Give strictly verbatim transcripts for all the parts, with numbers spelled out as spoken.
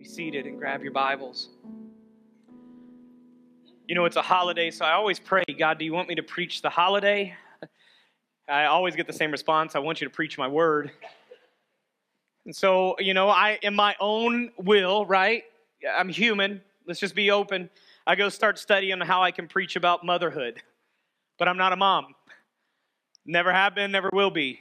Seated and grab your Bibles. You know, it's a holiday, so I always pray, God, do you want me to preach the holiday? I always get the same response. I want you to preach my word. And so, you know, I, in my own will, right? I'm human. Let's just be open. I go start studying how I can preach about motherhood. But I'm not a mom. Never have been, never will be.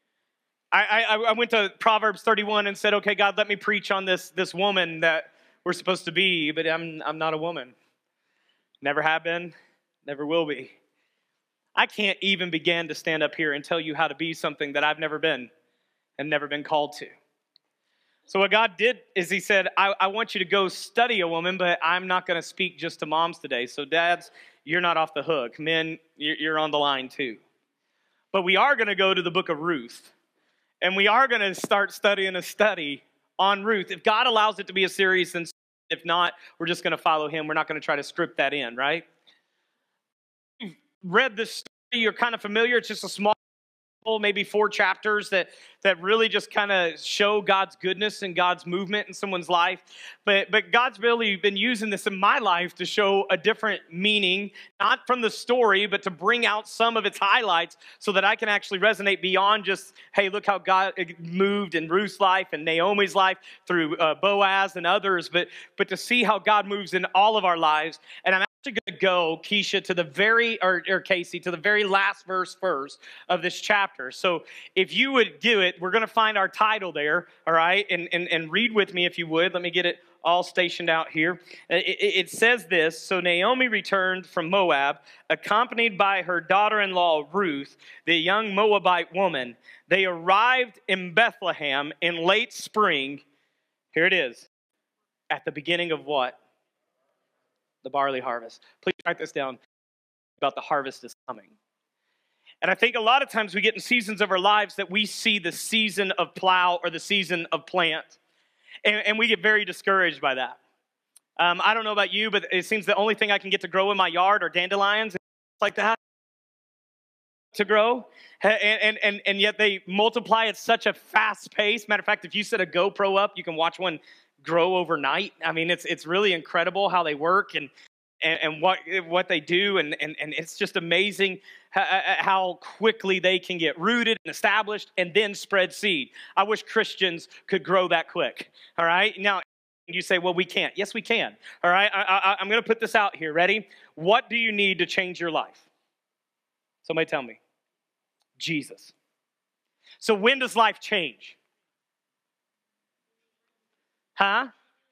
I, I, I went to Proverbs thirty-one and said, okay, God, let me preach on this, this woman that we're supposed to be, but I'm, I'm not a woman. Never have been, never will be. I can't even begin to stand up here and tell you how to be something that I've never been and never been called to. So what God did is he said, I, I want you to go study a woman, but I'm not going to speak just to moms today. So dads, you're not off the hook. Men, you're, you're on the line too. But we are going to go to the book of Ruth. And we are going to start studying a study on Ruth. If God allows it to be a series, then if not, we're just going to follow him. We're not going to try to script that in, right? You've read this story. You're kind of familiar. It's just a small, maybe four chapters that, that really just kind of show God's goodness and God's movement in someone's life. But, but God's really been using this in my life to show a different meaning, not from the story, but to bring out some of its highlights so that I can actually resonate beyond just, hey, look how God moved in Ruth's life and Naomi's life through uh, Boaz and others, but, but to see how God moves in all of our lives. And I'm going to go, Keisha, to the very, or, or Casey, to the very last verse first of this chapter. So if you would do it, we're going to find our title there, all right? And, and, and read with me if you would. Let me get it all stationed out here. It, it, it says this, so Naomi returned from Moab, accompanied by her daughter-in-law Ruth, the young Moabite woman. They arrived in Bethlehem in late spring. Here it is. At the beginning of what? The barley harvest. Please write this down about the harvest is coming. And I think a lot of times we get in seasons of our lives that we see the season of plow or the season of plant. And, and we get very discouraged by that. Um, I don't know about you, but it seems the only thing I can get to grow in my yard are dandelions and like that to grow. And, and, and, and yet they multiply at such a fast pace. Matter of fact, if you set a GoPro up, you can watch one grow overnight. I mean, it's it's really incredible how they work and and, and what what they do, and, and, and it's just amazing how, how quickly they can get rooted and established and then spread seed. I wish Christians could grow that quick. All right, now you say, well, we can't. Yes, we can. All right, I, I, I'm going to put this out here. Ready? What do you need to change your life? Somebody tell me. Jesus. So when does life change? Huh?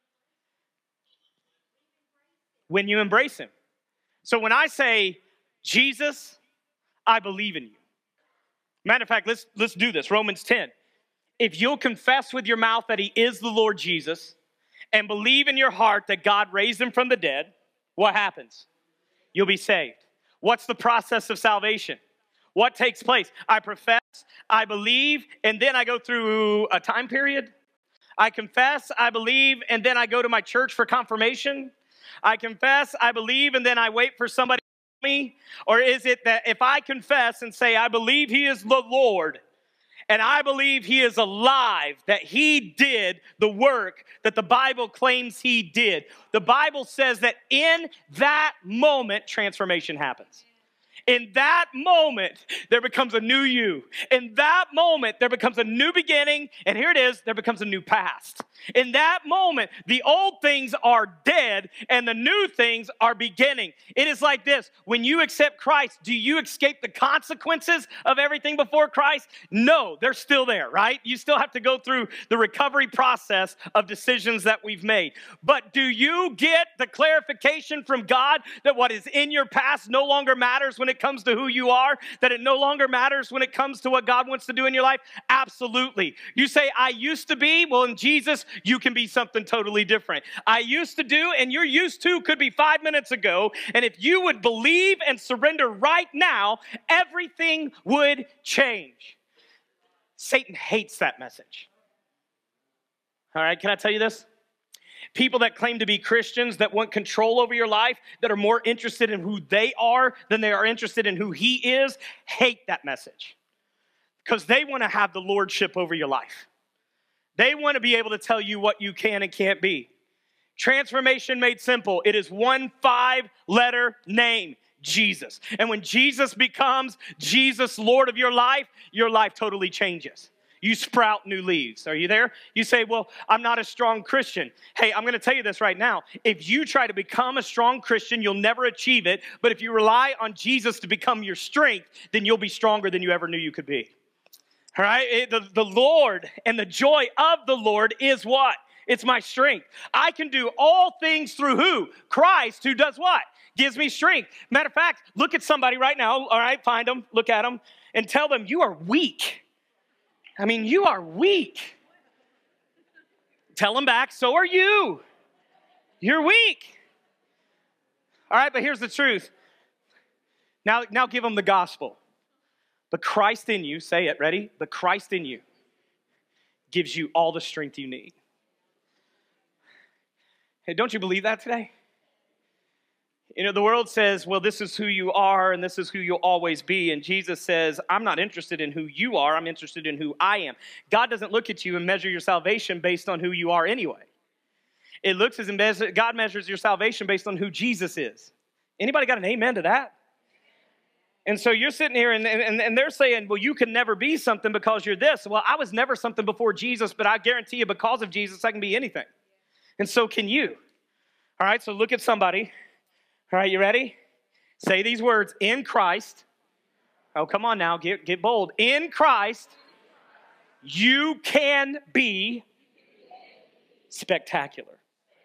When you embrace him. So when I say, Jesus, I believe in you. Matter of fact, let's, let's do this. Romans ten. If you'll confess with your mouth that he is the Lord Jesus and believe in your heart that God raised him from the dead, what happens? You'll be saved. What's the process of salvation? What takes place? I profess, I believe, and then I go through a time period. I confess, I believe, and then I go to my church for confirmation. I confess, I believe, and then I wait for somebody to tell me. Or is it that if I confess and say, I believe he is the Lord, and I believe he is alive, that he did the work that the Bible claims he did. The Bible says that in that moment, transformation happens. In that moment, there becomes a new you. In that moment, there becomes a new beginning. And here it is, there becomes a new past. In that moment, the old things are dead and the new things are beginning. It is like this. When you accept Christ, do you escape the consequences of everything before Christ? No, they're still there, right? You still have to go through the recovery process of decisions that we've made. But do you get the clarification from God that what is in your past no longer matters when it comes to who you are, that it no longer matters when it comes to what God wants to do in your life? Absolutely. You say, I used to be. Well, in Jesus, you can be something totally different. I used to do, and your used to could be five minutes ago. And if you would believe and surrender right now, everything would change. Satan hates that message. All right, can I tell you this? People that claim to be Christians, that want control over your life, that are more interested in who they are than they are interested in who he is, hate that message. Because they want to have the lordship over your life. They want to be able to tell you what you can and can't be. Transformation made simple. It is one five-letter name, Jesus. And when Jesus becomes Jesus, Lord of your life, your life totally changes. You sprout new leaves. Are you there? You say, well, I'm not a strong Christian. Hey, I'm going to tell you this right now. If you try to become a strong Christian, you'll never achieve it. But if you rely on Jesus to become your strength, then you'll be stronger than you ever knew you could be. All right? It, the, the Lord and the joy of the Lord is what? It's my strength. I can do all things through who? Christ, who does what? Gives me strength. Matter of fact, look at somebody right now. All right, find them, look at them, and tell them you are weak. I mean, you are weak. Tell them back, so are you. You're weak. All right, but here's the truth. Now, now give them the gospel. The Christ in you, say it, ready? The Christ in you gives you all the strength you need. Hey, don't you believe that today? You know, the world says, well, this is who you are and this is who you'll always be. And Jesus says, I'm not interested in who you are. I'm interested in who I am. God doesn't look at you and measure your salvation based on who you are anyway. It looks as if God measures your salvation based on who Jesus is. Anybody got an amen to that? And so you're sitting here and, and, and they're saying, well, you can never be something because you're this. Well, I was never something before Jesus, but I guarantee you because of Jesus, I can be anything. And so can you. All right, so look at somebody. All right, you ready? Say these words, in Christ. Oh, come on now, get, get bold. In Christ, you can be spectacular.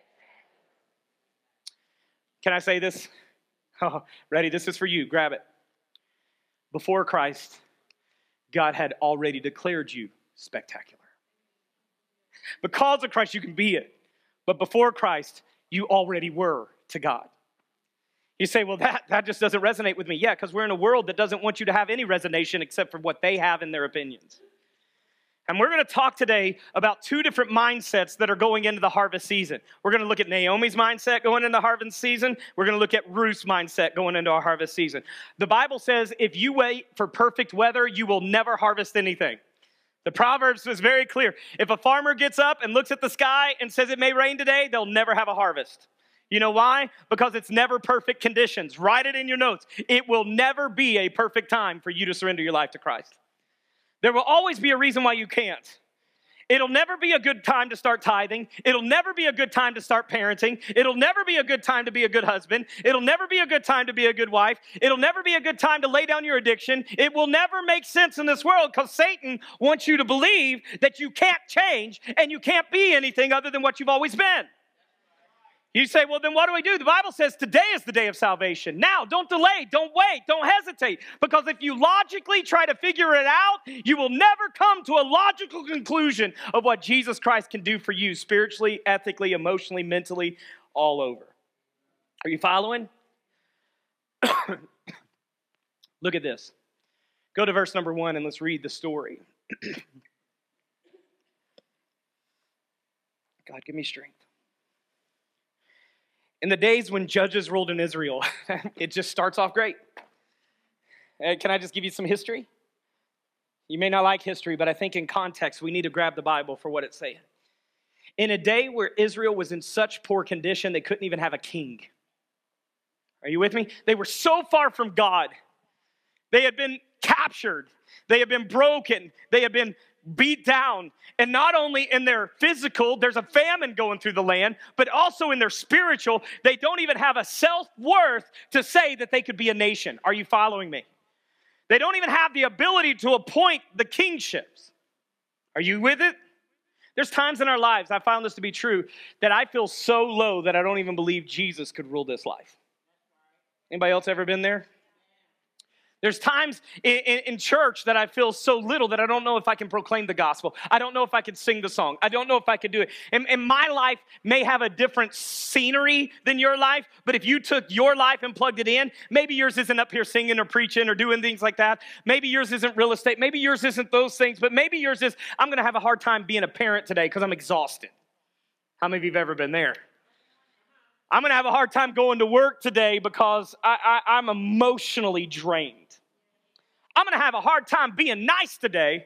Can I say this? Oh, ready? This is for you. Grab it. Before Christ, God had already declared you spectacular. Because of Christ, you can be it. But before Christ, you already were to God. You say, well, that, that just doesn't resonate with me. Yeah, because we're in a world that doesn't want you to have any resonation except for what they have in their opinions. And we're going to talk today about two different mindsets that are going into the harvest season. We're going to look at Naomi's mindset going into harvest season. We're going to look at Ruth's mindset going into our harvest season. The Bible says if you wait for perfect weather, you will never harvest anything. The Proverbs is very clear. If a farmer gets up and looks at the sky and says it may rain today, they'll never have a harvest. You know why? Because it's never perfect conditions. Write it in your notes. It will never be a perfect time for you to surrender your life to Christ. There will always be a reason why you can't. It'll never be a good time to start tithing. It'll never be a good time to start parenting. It'll never be a good time to be a good husband. It'll never be a good time to be a good wife. It'll never be a good time to lay down your addiction. It will never make sense in this world because Satan wants you to believe that you can't change and you can't be anything other than what you've always been. You say, well, then what do we do? The Bible says today is the day of salvation. Now, don't delay, don't wait, don't hesitate. Because if you logically try to figure it out, you will never come to a logical conclusion of what Jesus Christ can do for you spiritually, ethically, emotionally, mentally, all over. Are you following? Look at this. Go to verse number one and let's read the story. God, give me strength. In the days when judges ruled in Israel, it just starts off great. Uh, can I just give you some history? You may not like history, but I think in context, we need to grab the Bible for what it's saying. In a day where Israel was in such poor condition, they couldn't even have a king. Are you with me? They were so far from God. They had been captured. They had been broken. They had been beat down. And not only in their physical, there's a famine going through the land, but also in their spiritual, they don't even have a self-worth to say that they could be a nation. Are you following me? They don't even have the ability to appoint the kingships. Are you with it? There's times in our lives, I found this to be true, that I feel so low that I don't even believe Jesus could rule this life. Anybody else ever been there? There's times in, in, in church that I feel so little that I don't know if I can proclaim the gospel. I don't know if I can sing the song. I don't know if I could do it. And, and my life may have a different scenery than your life, but if you took your life and plugged it in, maybe yours isn't up here singing or preaching or doing things like that. Maybe yours isn't real estate. Maybe yours isn't those things, but maybe yours is, I'm going to have a hard time being a parent today because I'm exhausted. How many of you have ever been there? I'm going to have a hard time going to work today because I, I, I'm emotionally drained. I'm going to have a hard time being nice today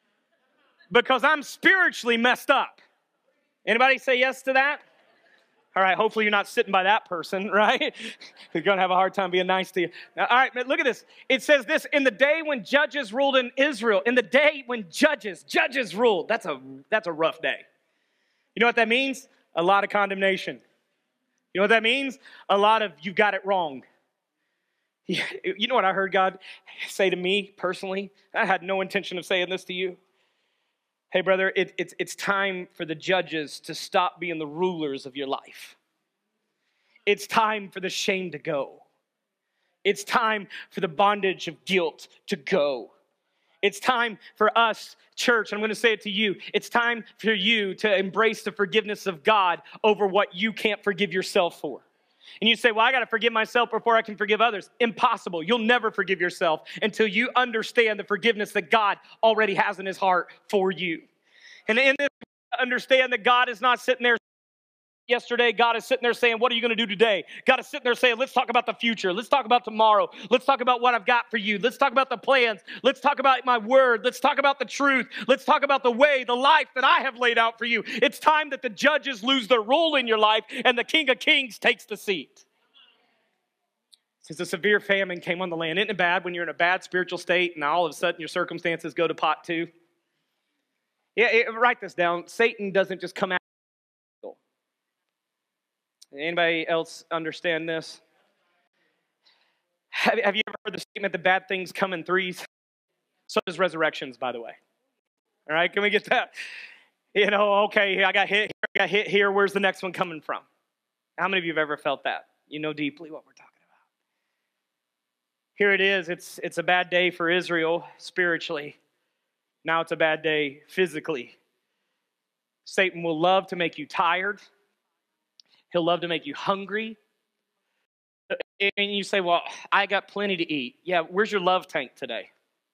because I'm spiritually messed up. Anybody say yes to that? All right, hopefully you're not sitting by that person, right? You're going to have a hard time being nice to you. Now, all right, look at this. It says this, in the day when judges ruled in Israel, in the day when judges, judges ruled. That's a, that's a rough day. You know what that means? A lot of condemnation. You know what that means? A lot of, you've got it wrong. You know what I heard God say to me personally? I had no intention of saying this to you. Hey, brother, it, it's, it's time for the judges to stop being the rulers of your life. It's time for the shame to go. It's time for the bondage of guilt to go. It's time for us, church, I'm going to say it to you. It's time for you to embrace the forgiveness of God over what you can't forgive yourself for. And you say, well, I got to forgive myself before I can forgive others. Impossible. You'll never forgive yourself until you understand the forgiveness that God already has in his heart for you. And in this, understand that God is not sitting there yesterday. God is sitting there saying, what are you going to do today? God is sitting there saying, let's talk about the future. Let's talk about tomorrow. Let's talk about what I've got for you. Let's talk about the plans. Let's talk about my word. Let's talk about the truth. Let's talk about the way, the life that I have laid out for you. It's time that the judges lose their rule in your life and the King of Kings takes the seat. Since a severe famine came on the land. Isn't it bad when you're in a bad spiritual state and all of a sudden your circumstances go to pot two? Yeah, it, write this down. Satan doesn't just come out. Anybody else understand this? Have, have you ever heard the statement that bad things come in threes? So does resurrections, by the way. All right, can we get that? You know, okay, I got hit here, I got hit here. Where's the next one coming from? How many of you have ever felt that? You know deeply what we're talking about. Here it is. It's, it's a bad day for Israel spiritually. Now it's a bad day physically. Satan will love to make you tired. He'll love to make you hungry. And you say, well, I got plenty to eat. Yeah, where's your love tank today?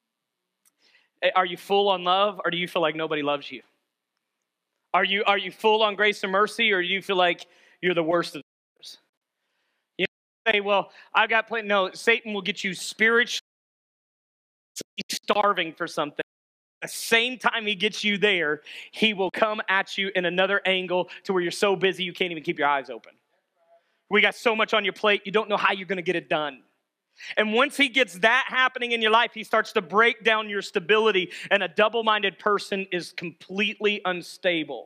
Are you full on love, or do you feel like nobody loves you? Are you, are you full on grace and mercy, or do you feel like you're the worst of sinners? You say, well, I got plenty. No, Satan will get you spiritually starving for something. The same time he gets you there, he will come at you in another angle to where you're so busy you can't even keep your eyes open. We got so much on your plate, you don't know how you're going to get it done. And once he gets that happening in your life, he starts to break down your stability, and a double-minded person is completely unstable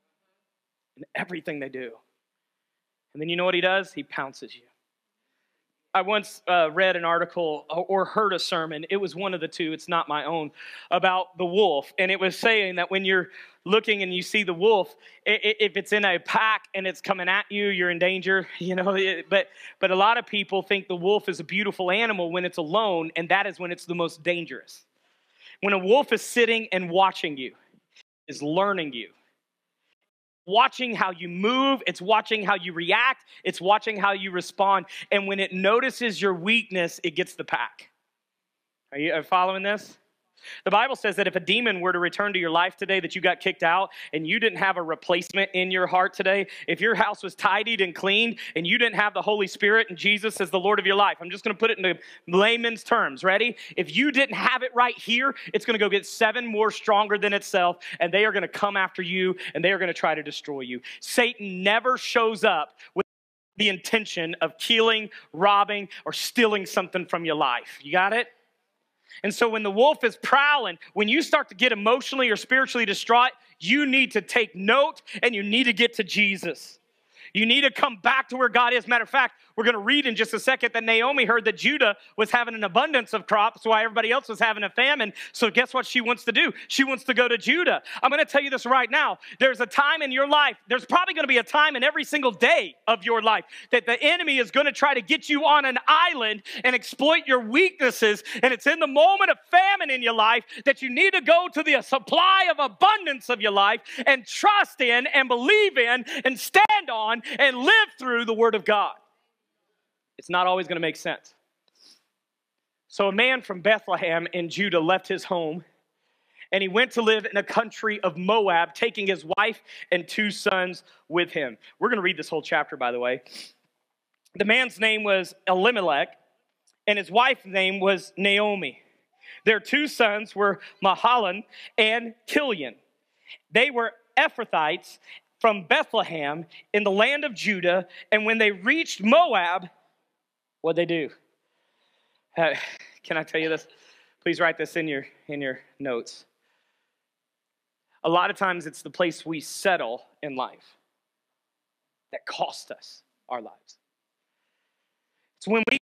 in everything they do. And then you know what he does? He pounces you. I once uh, read an article or heard a sermon. It was one of the two. It's not my own, about the wolf. And it was saying that when you're looking and you see the wolf, if it's in a pack and it's coming at you, you're in danger. You know, but but a lot of people think the wolf is a beautiful animal when it's alone, and that is when it's the most dangerous. When a wolf is sitting and watching you, is learning you. Watching how you move, it's watching how you react, it's watching how you respond. And when it notices your weakness, it gets the pack. Are you following this? The Bible says that if a demon were to return to your life today, that you got kicked out and you didn't have a replacement in your heart today, if your house was tidied and cleaned and you didn't have the Holy Spirit and Jesus as the Lord of your life, I'm just going to put it into layman's terms. Ready? If you didn't have it right here, it's going to go get seven more stronger than itself, and they are going to come after you and they are going to try to destroy you. Satan never shows up with the intention of killing, robbing, or stealing something from your life. You got it? And so when the wolf is prowling, when you start to get emotionally or spiritually distraught, you need to take note and you need to get to Jesus. You need to come back to where God is. Matter of fact, we're going to read in just a second that Naomi heard that Judah was having an abundance of crops while everybody else was having a famine. So guess what she wants to do? She wants to go to Judah. I'm going to tell you this right now. There's a time in your life, there's probably going to be a time in every single day of your life that the enemy is going to try to get you on an island and exploit your weaknesses. And it's in the moment of famine in your life that you need to go to the supply of abundance of your life and trust in and believe in and stand on and live through the Word of God. It's not always going to make sense. So a man from Bethlehem in Judah left his home, and he went to live in a country of Moab, taking his wife and two sons with him. We're going to read this whole chapter, by the way. The man's name was Elimelech, and his wife's name was Naomi. Their two sons were Mahalan and Kilion. They were Ephrathites from Bethlehem in the land of Judah. And when they reached Moab, what'd they do? Uh, can I tell you this? Please write this in your, in your notes. A lot of times it's the place we settle in life that cost us our lives. It's when we,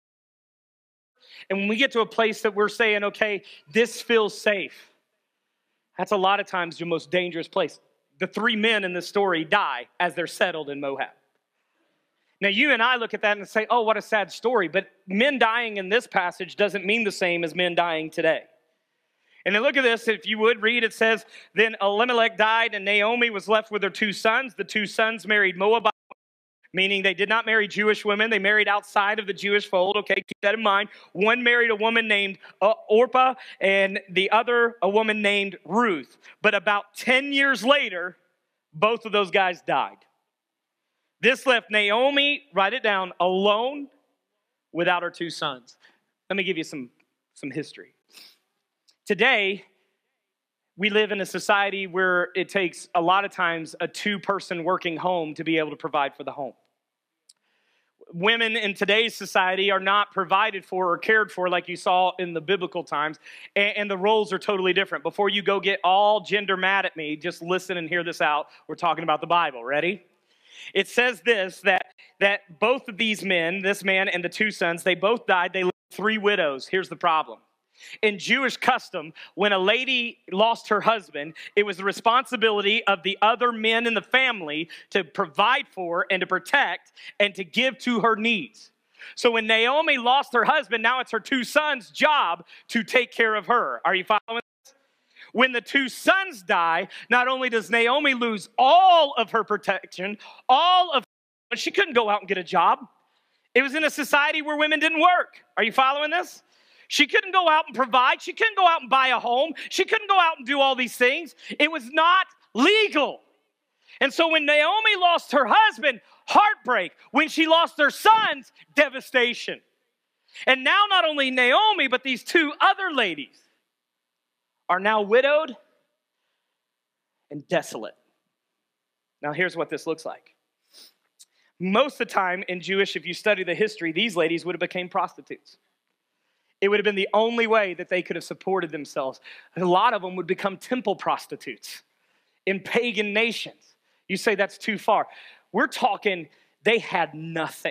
and when we get to a place that we're saying, okay, this feels safe. That's a lot of times the most dangerous place. The three men in this story die as they're settled in Moab. Now, you and I look at that and say, oh, what a sad story. But men dying in this passage doesn't mean the same as men dying today. And then look at this. If you would read, it says, then Elimelech died and Naomi was left with her two sons. The two sons married Moabite, meaning they did not marry Jewish women. They married outside of the Jewish fold. Okay, keep that in mind. One married a woman named uh, Orpah and the other a woman named Ruth. But about ten years later, both of those guys died. This left Naomi, write it down, alone without her two sons. Let me give you some, some history. Today, we live in a society where it takes a lot of times a two-person working home to be able to provide for the home. Women in today's society are not provided for or cared for like you saw in the biblical times, and, and the roles are totally different. Before you go get all gender mad at me, just listen and hear this out. We're talking about the Bible. Ready? It says this, that, that both of these men, this man and the two sons, they both died. They left three widows. Here's the problem. In Jewish custom, when a lady lost her husband, it was the responsibility of the other men in the family to provide for and to protect and to give to her needs. So when Naomi lost her husband, now it's her two sons' job to take care of her. Are you following this? When the two sons die, not only does Naomi lose all of her protection, all of, but she couldn't go out and get a job. It was in a society where women didn't work. Are you following this? She couldn't go out and provide. She couldn't go out and buy a home. She couldn't go out and do all these things. It was not legal. And so when Naomi lost her husband, heartbreak. When she lost her sons, devastation. And now not only Naomi, but these two other ladies are now widowed and desolate. Now here's what this looks like. Most of the time in Jewish, if you study the history, these ladies would have become prostitutes. It would have been the only way that they could have supported themselves. A lot of them would become temple prostitutes in pagan nations. You say that's too far. We're talking they had nothing.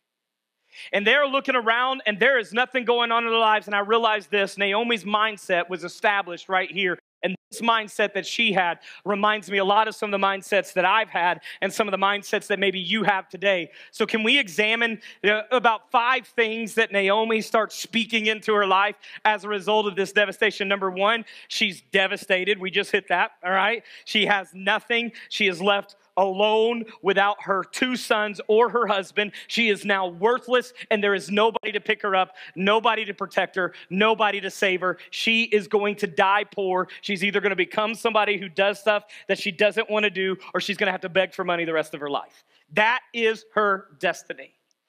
And they're looking around and there is nothing going on in their lives. And I realized this, Naomi's mindset was established right here. And this mindset that she had reminds me a lot of some of the mindsets that I've had and some of the mindsets that maybe you have today. So can we examine uh, about five things that Naomi starts speaking into her life as a result of this devastation? Number one, she's devastated. We just hit that, all right? She has nothing. She is left alone without her two sons or her husband. She is now worthless, and there is nobody to pick her up, nobody to protect her, nobody to save her. She is going to die poor. She's either going to become somebody who does stuff that she doesn't want to do, or she's going to have to beg for money the rest of her life. That is her destiny.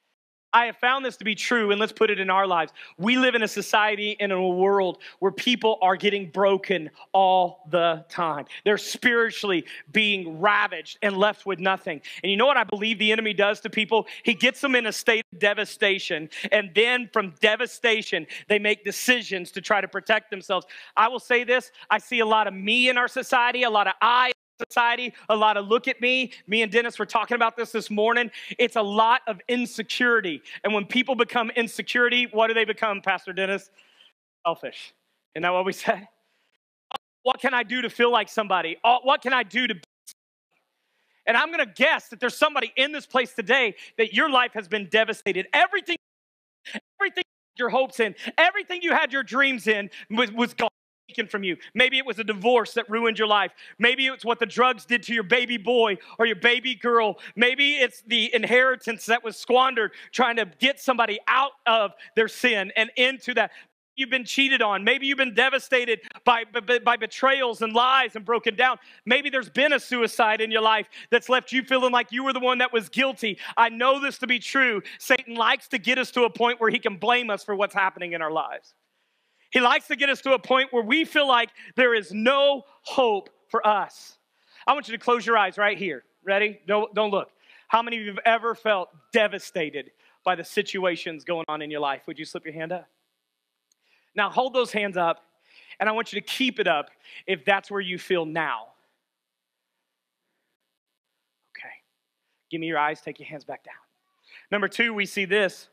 I have found this to be true, and let's put it in our lives. We live in a society and in a world where people are getting broken all the time. They're spiritually being ravaged and left with nothing. And you know what I believe the enemy does to people? He gets them in a state of devastation, and then from devastation, they make decisions to try to protect themselves. I will say this, I see a lot of me in our society, a lot of I society, a lot of look at me. Me and Dennis were talking about this this morning. It's a lot of insecurity. And when people become insecurity, what do they become, Pastor Dennis? Selfish. Isn't that what we said? What can I do to feel like somebody? What can I do to be somebody? And I'm going to guess that there's somebody in this place today that your life has been devastated. Everything, everything you had your hopes in, everything you had your dreams in was, was gone. From you. Maybe it was a divorce that ruined your life. Maybe it's what the drugs did to your baby boy or your baby girl. Maybe it's the inheritance that was squandered trying to get somebody out of their sin and into that. You've been cheated on. Maybe you've been devastated by, by, by betrayals and lies and broken down. Maybe there's been a suicide in your life that's left you feeling like you were the one that was guilty. I know this to be true. Satan likes to get us to a point where he can blame us for what's happening in our lives. He likes to get us to a point where we feel like there is no hope for us. I want you to close your eyes right here. Ready? Don't, don't look. How many of you have ever felt devastated by the situations going on in your life? Would you slip your hand up? Now hold those hands up, and I want you to keep it up if that's where you feel now. Okay. Give me your eyes. Take your hands back down. Number two, we see this.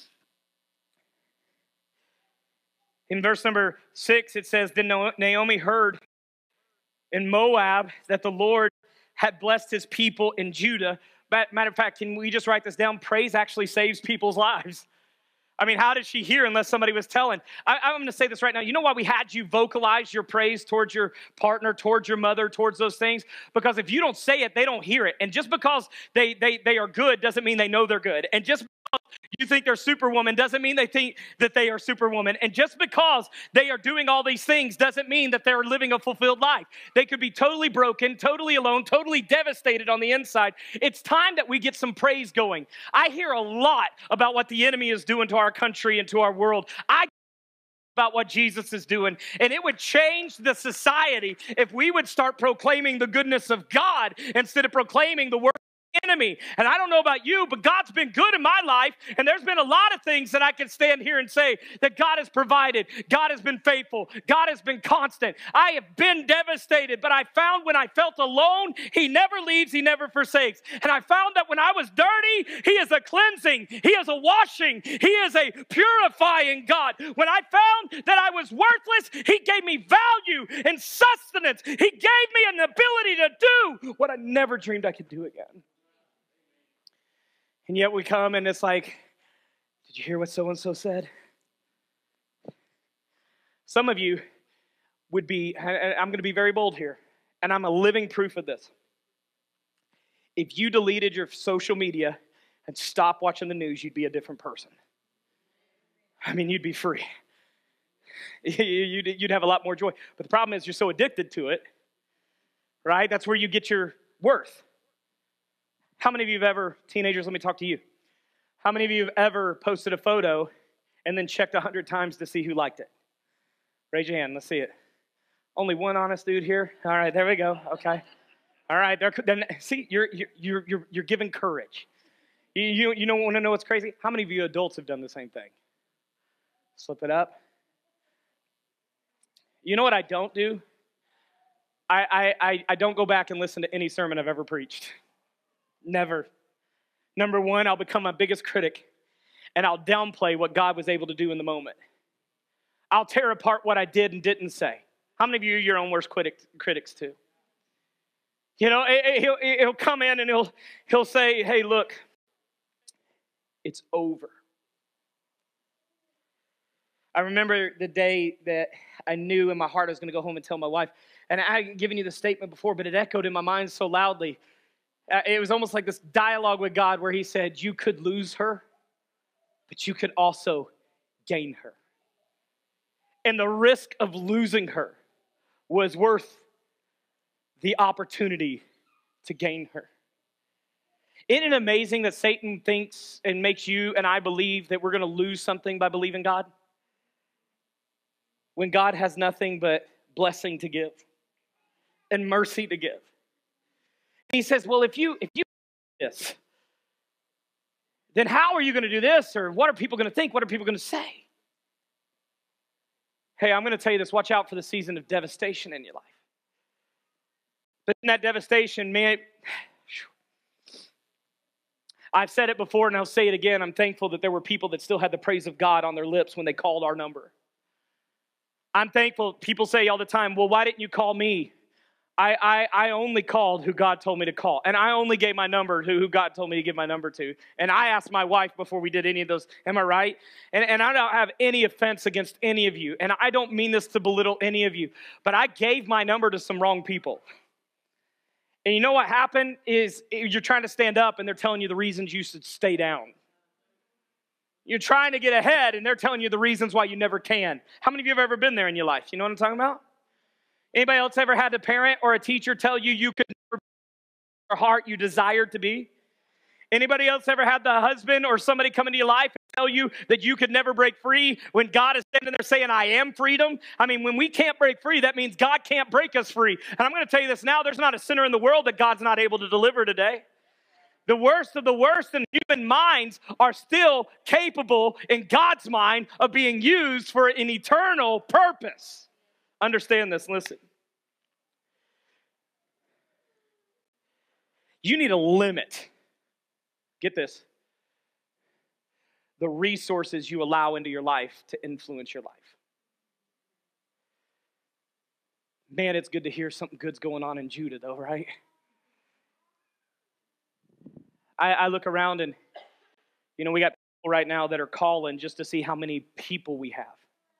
In verse number six, it says, then Naomi heard in Moab that the Lord had blessed his people in Judah. Matter of fact, can we just write this down? Praise actually saves people's lives. I mean, how did she hear unless somebody was telling? I, I'm going to say this right now. You know why we had you vocalize your praise towards your partner, towards your mother, towards those things? Because if you don't say it, they don't hear it. And just because they, they, they are good doesn't mean they know they're good. And just you think they're superwoman doesn't mean they think that they are superwoman. And just because they are doing all these things doesn't mean that they're living a fulfilled life. They could be totally broken, totally alone, totally devastated on the inside. It's time that we get some praise going. I hear a lot about what the enemy is doing to our country and to our world. I about what Jesus is doing. And it would change the society if we would start proclaiming the goodness of God instead of proclaiming the word enemy. And I don't know about you, but God's been good in my life, and there's been a lot of things that I can stand here and say that God has provided. God has been faithful. God has been constant. I have been devastated, but I found when I felt alone, he never leaves, he never forsakes. And I found that when I was dirty, he is a cleansing, he is a washing, he is a purifying God. When I found that I was worthless, he gave me value and sustenance. He gave me an ability to do what I never dreamed I could do again. And yet we come and it's like, did you hear what so-and-so said? Some of you would be, I'm going to be very bold here, and I'm a living proof of this. If you deleted your social media and stopped watching the news, you'd be a different person. I mean, you'd be free. You'd have a lot more joy. But the problem is you're so addicted to it, right? That's where you get your worth. How many of you have ever, teenagers, let me talk to you. How many of you have ever posted a photo and then checked a hundred times to see who liked it? Raise your hand, let's see it. Only one honest dude here? All right, there we go, okay. All right, there, then see, you're, you're, you're, you're giving courage. You, you, you don't want to know what's crazy? How many of you adults have done the same thing? Slip it up. You know what I don't do? I, I, I don't go back and listen to any sermon I've ever preached. Never. Number one, I'll become my biggest critic, and I'll downplay what God was able to do in the moment. I'll tear apart what I did and didn't say. How many of you are your own worst critic, critics too? You know, he'll, he'll come in and he'll, he'll say, hey, look, it's over. I remember the day that I knew in my heart I was going to go home and tell my wife, and I had given you the statement before, but it echoed in my mind so loudly. Uh, it was almost like this dialogue with God where he said, you could lose her, but you could also gain her. And the risk of losing her was worth the opportunity to gain her. Isn't it amazing that Satan thinks and makes you and I believe that we're going to lose something by believing God? When God has nothing but blessing to give and mercy to give. He says, well, if you if you do this, then how are you going to do this? Or what are people going to think? What are people going to say? Hey, I'm going to tell you this. Watch out for the season of devastation in your life. But in that devastation, man, I've said it before and I'll say it again. I'm thankful that there were people that still had the praise of God on their lips when they called our number. I'm thankful. People say all the time, well, why didn't you call me? I, I, I only called who God told me to call. And I only gave my number to who God told me to give my number to. And I asked my wife before we did any of those, am I right? And, and I don't have any offense against any of you. And I don't mean this to belittle any of you. But I gave my number to some wrong people. And you know what happened is you're trying to stand up and they're telling you the reasons you should stay down. You're trying to get ahead and they're telling you the reasons why you never can. How many of you have ever been there in your life? You know what I'm talking about? Anybody else ever had a parent or a teacher tell you you could never be your heart you desired to be? Anybody else ever had the husband or somebody come into your life and tell you that you could never break free when God is standing there saying, I am freedom? I mean, when we can't break free, that means God can't break us free. And I'm going to tell you this now, there's not a sinner in the world that God's not able to deliver today. The worst of the worst in human minds are still capable in God's mind of being used for an eternal purpose. Understand this, listen. You need a limit. Get this. The resources you allow into your life to influence your life. Man, it's good to hear something good's going on in Judah, though, right? I, I look around and, you know, we got people right now that are calling just to see how many people we have.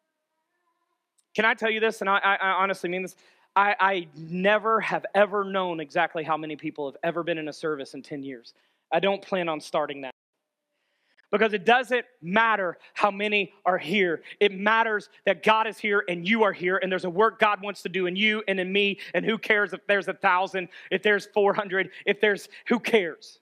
Can I tell you this? And I, I, I honestly mean this. I, I never have ever known exactly how many people have ever been in a service in ten years. I don't plan on starting that. Because it doesn't matter how many are here. It matters that God is here and you are here, and there's a work God wants to do in you and in me, and who cares if there's a thousand, if there's four hundred, if there's, who cares?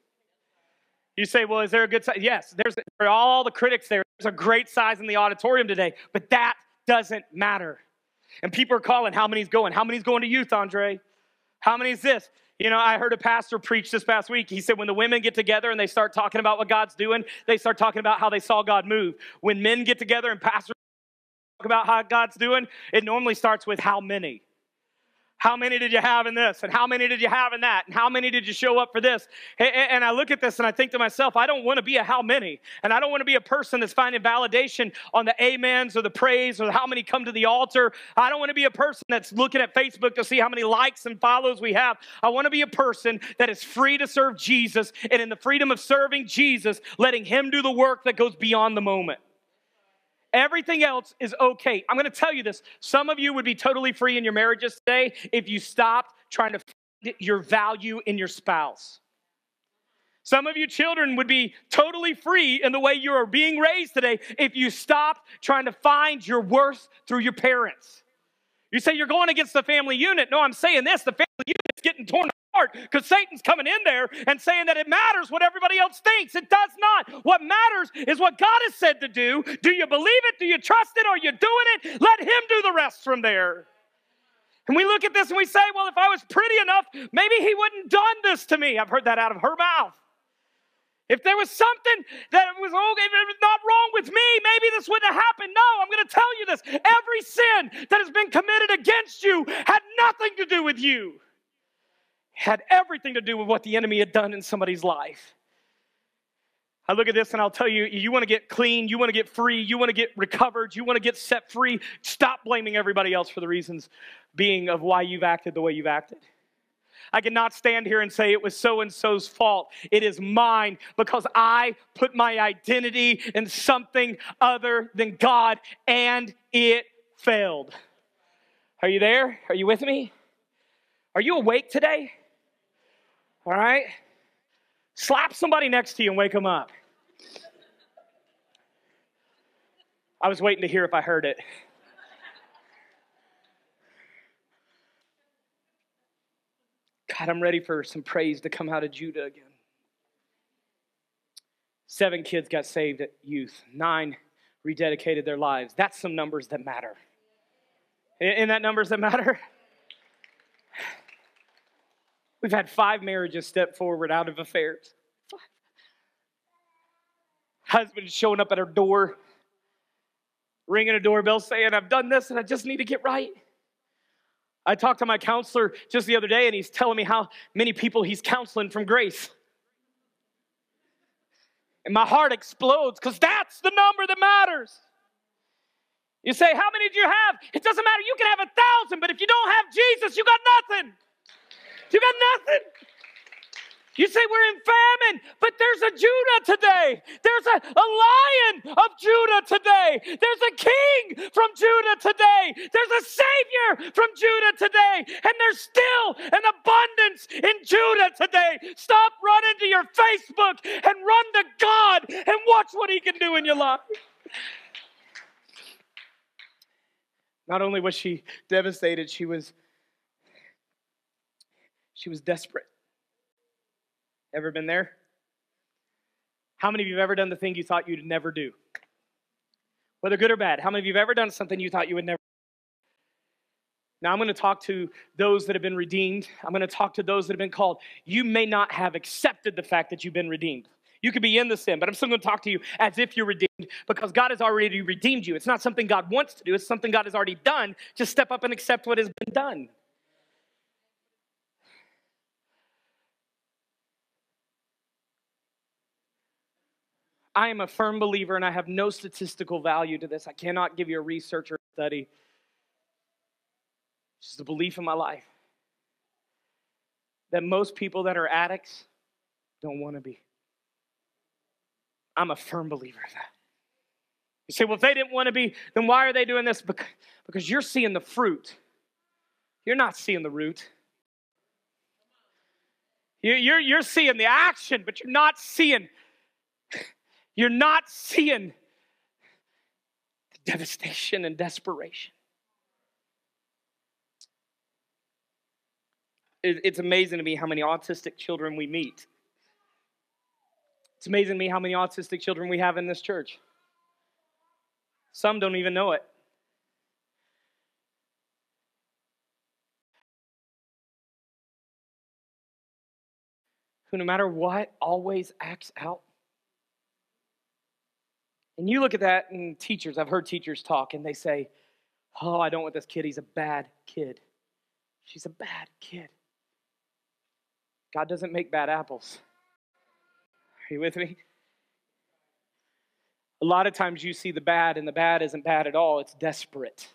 You say, well, is there a good size? Yes, there's for all the critics there. There's a great size in the auditorium today, but that doesn't matter. And people are calling, how many's going? How many's going to youth, Andre? How many's this? You know, I heard a pastor preach this past week. He said when the women get together and they start talking about what God's doing, they start talking about how they saw God move. When men get together and pastors talk about how God's doing, it normally starts with how many. How many did you have in this? And how many did you have in that? And how many did you show up for this? And I look at this and I think to myself, I don't want to be a how many. And I don't want to be a person that's finding validation on the amens or the praise or how many come to the altar. I don't want to be a person that's looking at Facebook to see how many likes and follows we have. I want to be a person that is free to serve Jesus, and in the freedom of serving Jesus, letting him do the work that goes beyond the moment. Everything else is okay. I'm going to tell you this. Some of you would be totally free in your marriages today if you stopped trying to find your value in your spouse. Some of you children would be totally free in the way you are being raised today if you stopped trying to find your worth through your parents. You say you're going against the family unit. No, I'm saying this. The family unit's getting torn apart because Satan's coming in there and saying that it matters what everybody else thinks. It does not. What matters is what God has said to do. Do you believe it? Do you trust it? Are you doing it? Let him do the rest from there. And we look at this and we say, well, if I was pretty enough, maybe he wouldn't have done this to me. I've heard that out of her mouth. If there was something that was, oh, if it was not wrong with me, maybe this wouldn't have happened. No, I'm going to tell you this. Every sin that has been committed against you had nothing to do with you. Had everything to do with what the enemy had done in somebody's life. I look at this and I'll tell you, you want to get clean, you want to get free, you want to get recovered, you want to get set free. Stop blaming everybody else for the reasons being of why you've acted the way you've acted. I cannot stand here and say it was so-and-so's fault. It is mine because I put my identity in something other than God, and it failed. Are you there? Are you with me? Are you awake today? All right? Slap somebody next to you and wake them up. I was waiting to hear if I heard it. God, I'm ready for some praise to come out of Judah again. Seven kids got saved at youth. Nine rededicated their lives. That's some numbers that matter. Isn't that numbers that matter? We've had five marriages step forward out of affairs. Five. Husband showing up at our door, ringing a doorbell saying, I've done this and I just need to get right. I talked to my counselor just the other day, and he's telling me how many people he's counseling from Grace. And my heart explodes because that's the number that matters. You say, how many do you have? It doesn't matter. You can have a thousand, but if you don't have Jesus, you got nothing. You got nothing. You say we're in famine, but there's a Judah today. There's a, a lion of Judah today. There's a king from Judah today. There's a savior from Judah today. And there's still an abundance in Judah today. Stop running to your Facebook and run to God and watch what he can do in your life. Not only was she devastated, she was, she was desperate. Ever been there? How many of you have ever done the thing you thought you'd never do? Whether good or bad, how many of you have ever done something you thought you would never do? Now, I'm going to talk to those that have been redeemed. I'm going to talk to those that have been called. You may not have accepted the fact that you've been redeemed. You could be in the sin, but I'm still going to talk to you as if you're redeemed because God has already redeemed you. It's not something God wants to do. It's something God has already done. Just step up and accept what has been done. I am a firm believer, and I have no statistical value to this. I cannot give you a research or study. It's just a belief in my life that most people that are addicts don't want to be. I'm a firm believer of that. You say, well, if they didn't want to be, then why are they doing this? Because you're seeing the fruit. You're not seeing the root. You're, you're seeing the action, but you're not seeing You're not seeing the devastation and desperation. It's amazing to me how many autistic children we meet. It's amazing to me how many autistic children we have in this church. Some don't even know it. Who, no matter what, always acts out. And you look at that, and teachers, I've heard teachers talk, and they say, oh, I don't want this kid. He's a bad kid. She's a bad kid. God doesn't make bad apples. Are you with me? A lot of times you see the bad, and the bad isn't bad at all. It's desperate.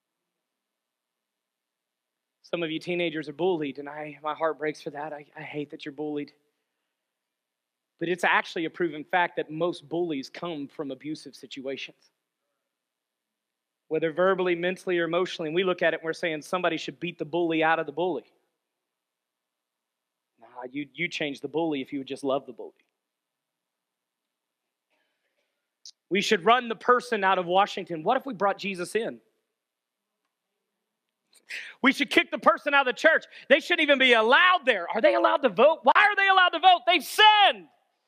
Some of you teenagers are bullied, and I, my heart breaks for that. I, I hate that you're bullied. But it's actually a proven fact that most bullies come from abusive situations. Whether verbally, mentally, or emotionally. And we look at it and we're saying somebody should beat the bully out of the bully. Nah, you, you change the bully if you would just love the bully. We should run the person out of Washington. What if we brought Jesus in? We should kick the person out of the church. They shouldn't even be allowed there. Are they allowed to vote? Why are they allowed to vote? They've sinned.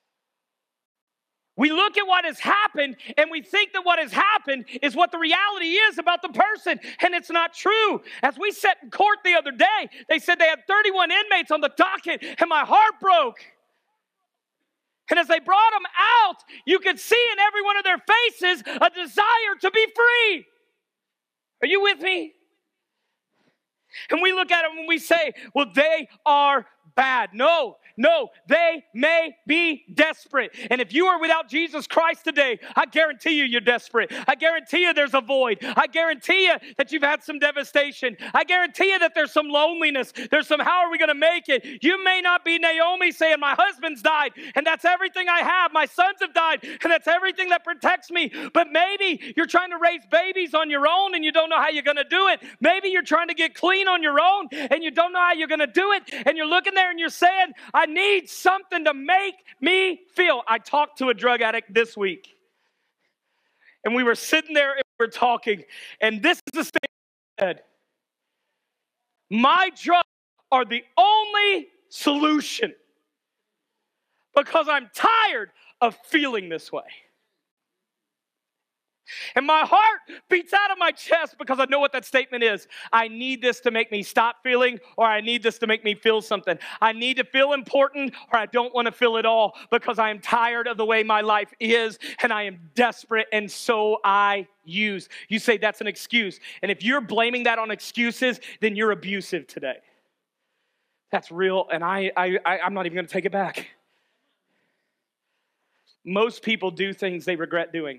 We look at what has happened and we think that what has happened is what the reality is about the person, and it's not true. As we sat in court the other day, they said they had thirty-one inmates on the docket, and my heart broke. And as they brought them out, you could see in every one of their faces a desire to be free. Are you with me? And we look at them and we say, well, they are bad. No, no, they may be desperate. And if you are without Jesus Christ today, I guarantee you you're desperate. I guarantee you there's a void. I guarantee you that you've had some devastation. I guarantee you that there's some loneliness. There's some, how are we going to make it? You may not be Naomi saying, my husband's died, and that's everything I have. My sons have died, and that's everything that protects me. But maybe you're trying to raise babies on your own, and you don't know how you're going to do it. Maybe you're trying to get clean on your own, and you don't know how you're going to do it. And you're looking there and you're saying, I need something to make me feel. I talked to a drug addict this week. And we were sitting there and we were talking. And this is the statement he said. My drugs are the only solution because I'm tired of feeling this way. And my heart beats out of my chest because I know what that statement is. I need this to make me stop feeling, or I need this to make me feel something. I need to feel important, or I don't want to feel at all because I am tired of the way my life is and I am desperate, and so I use. You say that's an excuse. And if you're blaming that on excuses, then you're abusive today. That's real, and I, I, I, I'm not even going to take it back. Most people do things they regret doing.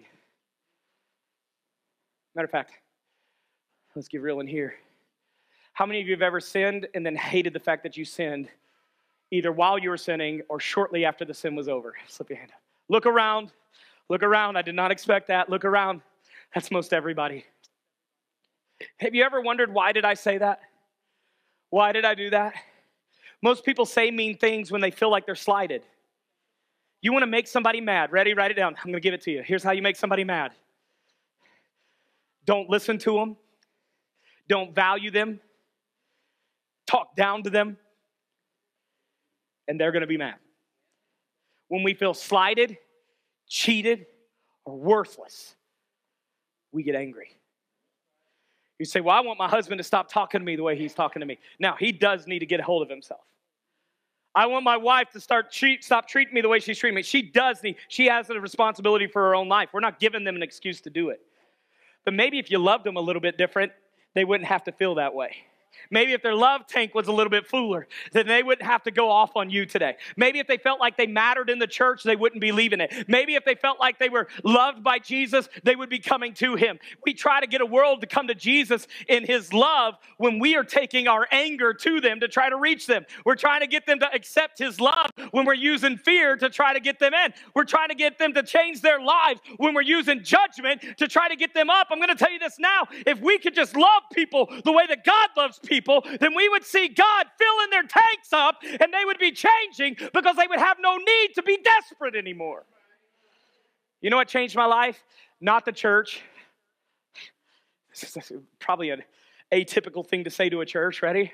Matter of fact, let's get real in here. How many of you have ever sinned and then hated the fact that you sinned, either while you were sinning or shortly after the sin was over? Slip your hand up. Look around. Look around. I did not expect that. Look around. That's most everybody. Have you ever wondered, why did I say that? Why did I do that? Most people say mean things when they feel like they're slighted. You want to make somebody mad. Ready? Write it down. I'm going to give it to you. Here's how you make somebody mad. Don't listen to them. Don't value them. Talk down to them. And they're going to be mad. When we feel slighted, cheated, or worthless, we get angry. You say, well, I want my husband to stop talking to me the way he's talking to me. Now, he does need to get a hold of himself. I want my wife to start treat, stop treating me the way she's treating me. She does need, she has a responsibility for her own life. We're not giving them an excuse to do it. But maybe if you loved them a little bit different, they wouldn't have to feel that way. Maybe if their love tank was a little bit fuller, then they wouldn't have to go off on you today. Maybe if they felt like they mattered in the church, they wouldn't be leaving it. Maybe if they felt like they were loved by Jesus, they would be coming to him. We try to get a world to come to Jesus in his love when we are taking our anger to them to try to reach them. We're trying to get them to accept his love when we're using fear to try to get them in. We're trying to get them to change their lives when we're using judgment to try to get them up. I'm going to tell you this now. If we could just love people the way that God loves people, then we would see God filling their tanks up and they would be changing because they would have no need to be desperate anymore. You know what changed my life? Not the church. This is probably an atypical thing to say to a church. Ready?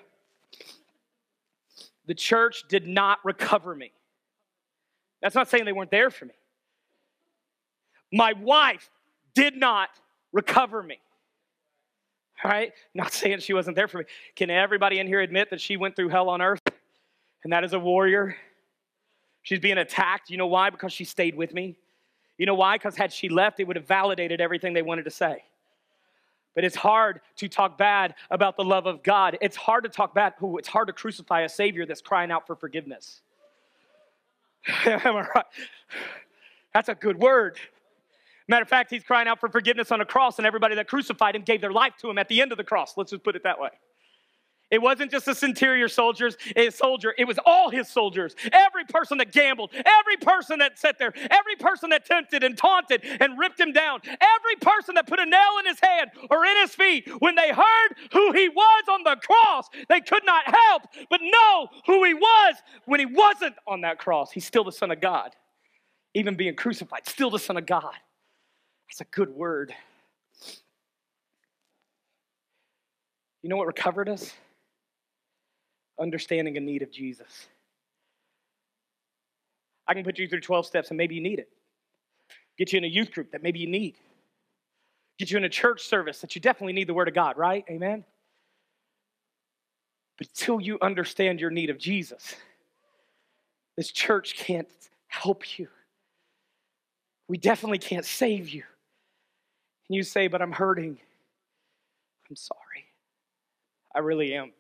The church did not recover me. That's not saying they weren't there for me. My wife did not recover me. All right? Not saying she wasn't there for me. Can everybody in here admit that she went through hell on earth? And that is a warrior. She's being attacked. You know why? Because she stayed with me. You know why? Because had she left, it would have validated everything they wanted to say. But it's hard to talk bad about the love of God. It's hard to talk bad. Ooh, it's hard to crucify a Savior that's crying out for forgiveness. Am I right? That's a good word. Matter of fact, he's crying out for forgiveness on a cross, and everybody that crucified him gave their life to him at the end of the cross. Let's just put it that way. It wasn't just the centurion soldiers, a soldier. It was all his soldiers. Every person that gambled, every person that sat there, every person that tempted and taunted and ripped him down, every person that put a nail in his hand or in his feet. When they heard who he was on the cross, they could not help but know who he was when he wasn't on that cross. He's still the Son of God. Even being crucified, still the Son of God. That's a good word. You know what recovered us? Understanding a need of Jesus. I can put you through twelve steps and maybe you need it. Get you in a youth group that maybe you need. Get you in a church service that you definitely need the word of God, right? Amen? But until you understand your need of Jesus, this church can't help you. We definitely can't save you. And you say, but I'm hurting. I'm sorry. I really am.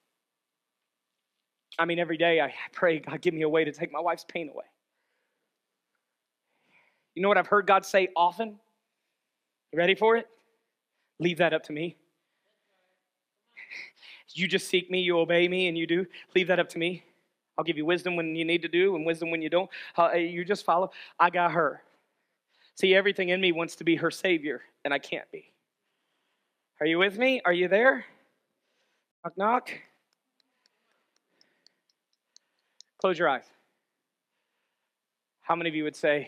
I mean, every day I pray, God, give me a way to take my wife's pain away. You know what I've heard God say often? You ready for it? Leave that up to me. You just seek me, you obey me, and you do. Leave that up to me. I'll give you wisdom when you need to do and wisdom when you don't. Uh, you just follow. I got her. See, everything in me wants to be her savior, and I can't be. Are you with me? Are you there? Knock, knock. Close your eyes. How many of you would say,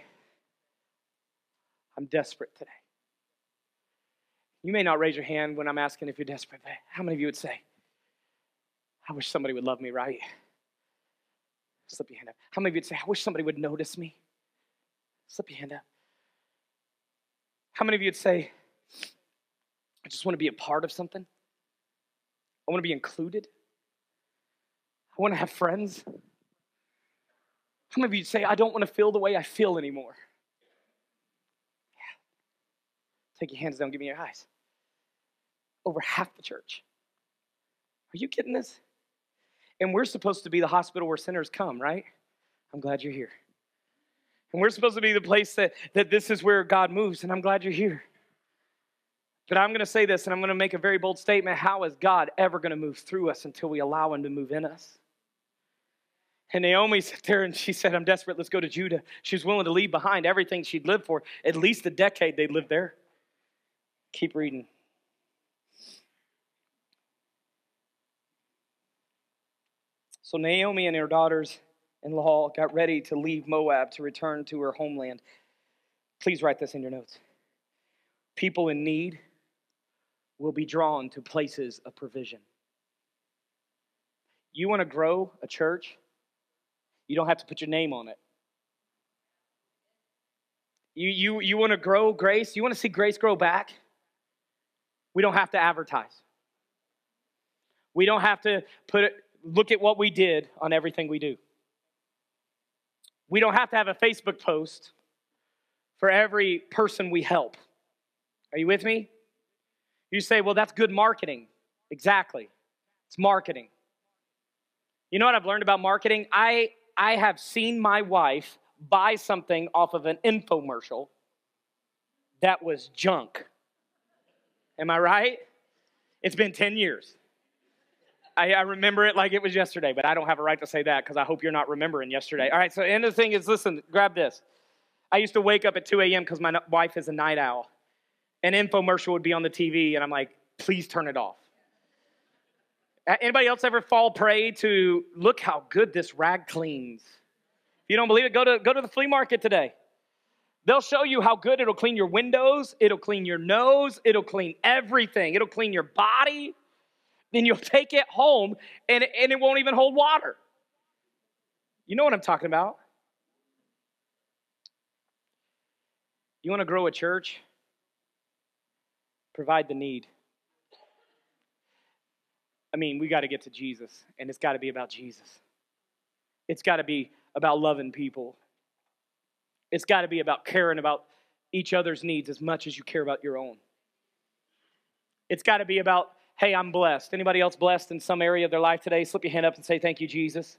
I'm desperate today? You may not raise your hand when I'm asking if you're desperate, but how many of you would say, I wish somebody would love me right? Slip your hand up. How many of you would say, I wish somebody would notice me? Slip your hand up. How many of you would say, I just want to be a part of something? I want to be included. I want to have friends. How many of you would say, I don't want to feel the way I feel anymore? Yeah. Take your hands down, give me your eyes. Over half the church. Are you getting this? And we're supposed to be the hospital where sinners come, right? I'm glad you're here. And we're supposed to be the place that, that this is where God moves, and I'm glad you're here. But I'm going to say this, and I'm going to make a very bold statement. How is God ever going to move through us until we allow him to move in us? And Naomi sat there and she said, I'm desperate, let's go to Judah. She was willing to leave behind everything she'd lived for. At least a decade they'd lived there. Keep reading. So Naomi and her daughters-in-law got ready to leave Moab to return to her homeland. Please write this in your notes. People in need will be drawn to places of provision. You want to grow a church? You don't have to put your name on it. You, you, you want to grow grace? You want to see grace grow back? We don't have to advertise. We don't have to put it, look at what we did on everything we do. We don't have to have a Facebook post for every person we help. Are you with me? You say, well, that's good marketing. Exactly. It's marketing. You know what I've learned about marketing? I, I have seen my wife buy something off of an infomercial that was junk. Am I right? It's been ten years. I, I remember it like it was yesterday, but I don't have a right to say that because I hope you're not remembering yesterday. All right, so the end of the thing is, listen, grab this. I used to wake up at two a.m. because my wife is a night owl. An infomercial would be on the T V, and I'm like, please turn it off. Anybody else ever fall prey to, look how good this rag cleans? If you don't believe it, go to, go to the flea market today. They'll show you how good it'll clean your windows, it'll clean your nose, it'll clean everything. It'll clean your body. Then you'll take it home, and it, and it won't even hold water. You know what I'm talking about. You want to grow a church? Provide the need. I mean, we got to get to Jesus, and it's got to be about Jesus. It's got to be about loving people. It's got to be about caring about each other's needs as much as you care about your own. It's got to be about, hey, I'm blessed. Anybody else blessed in some area of their life today? Slip your hand up and say, thank you, Jesus.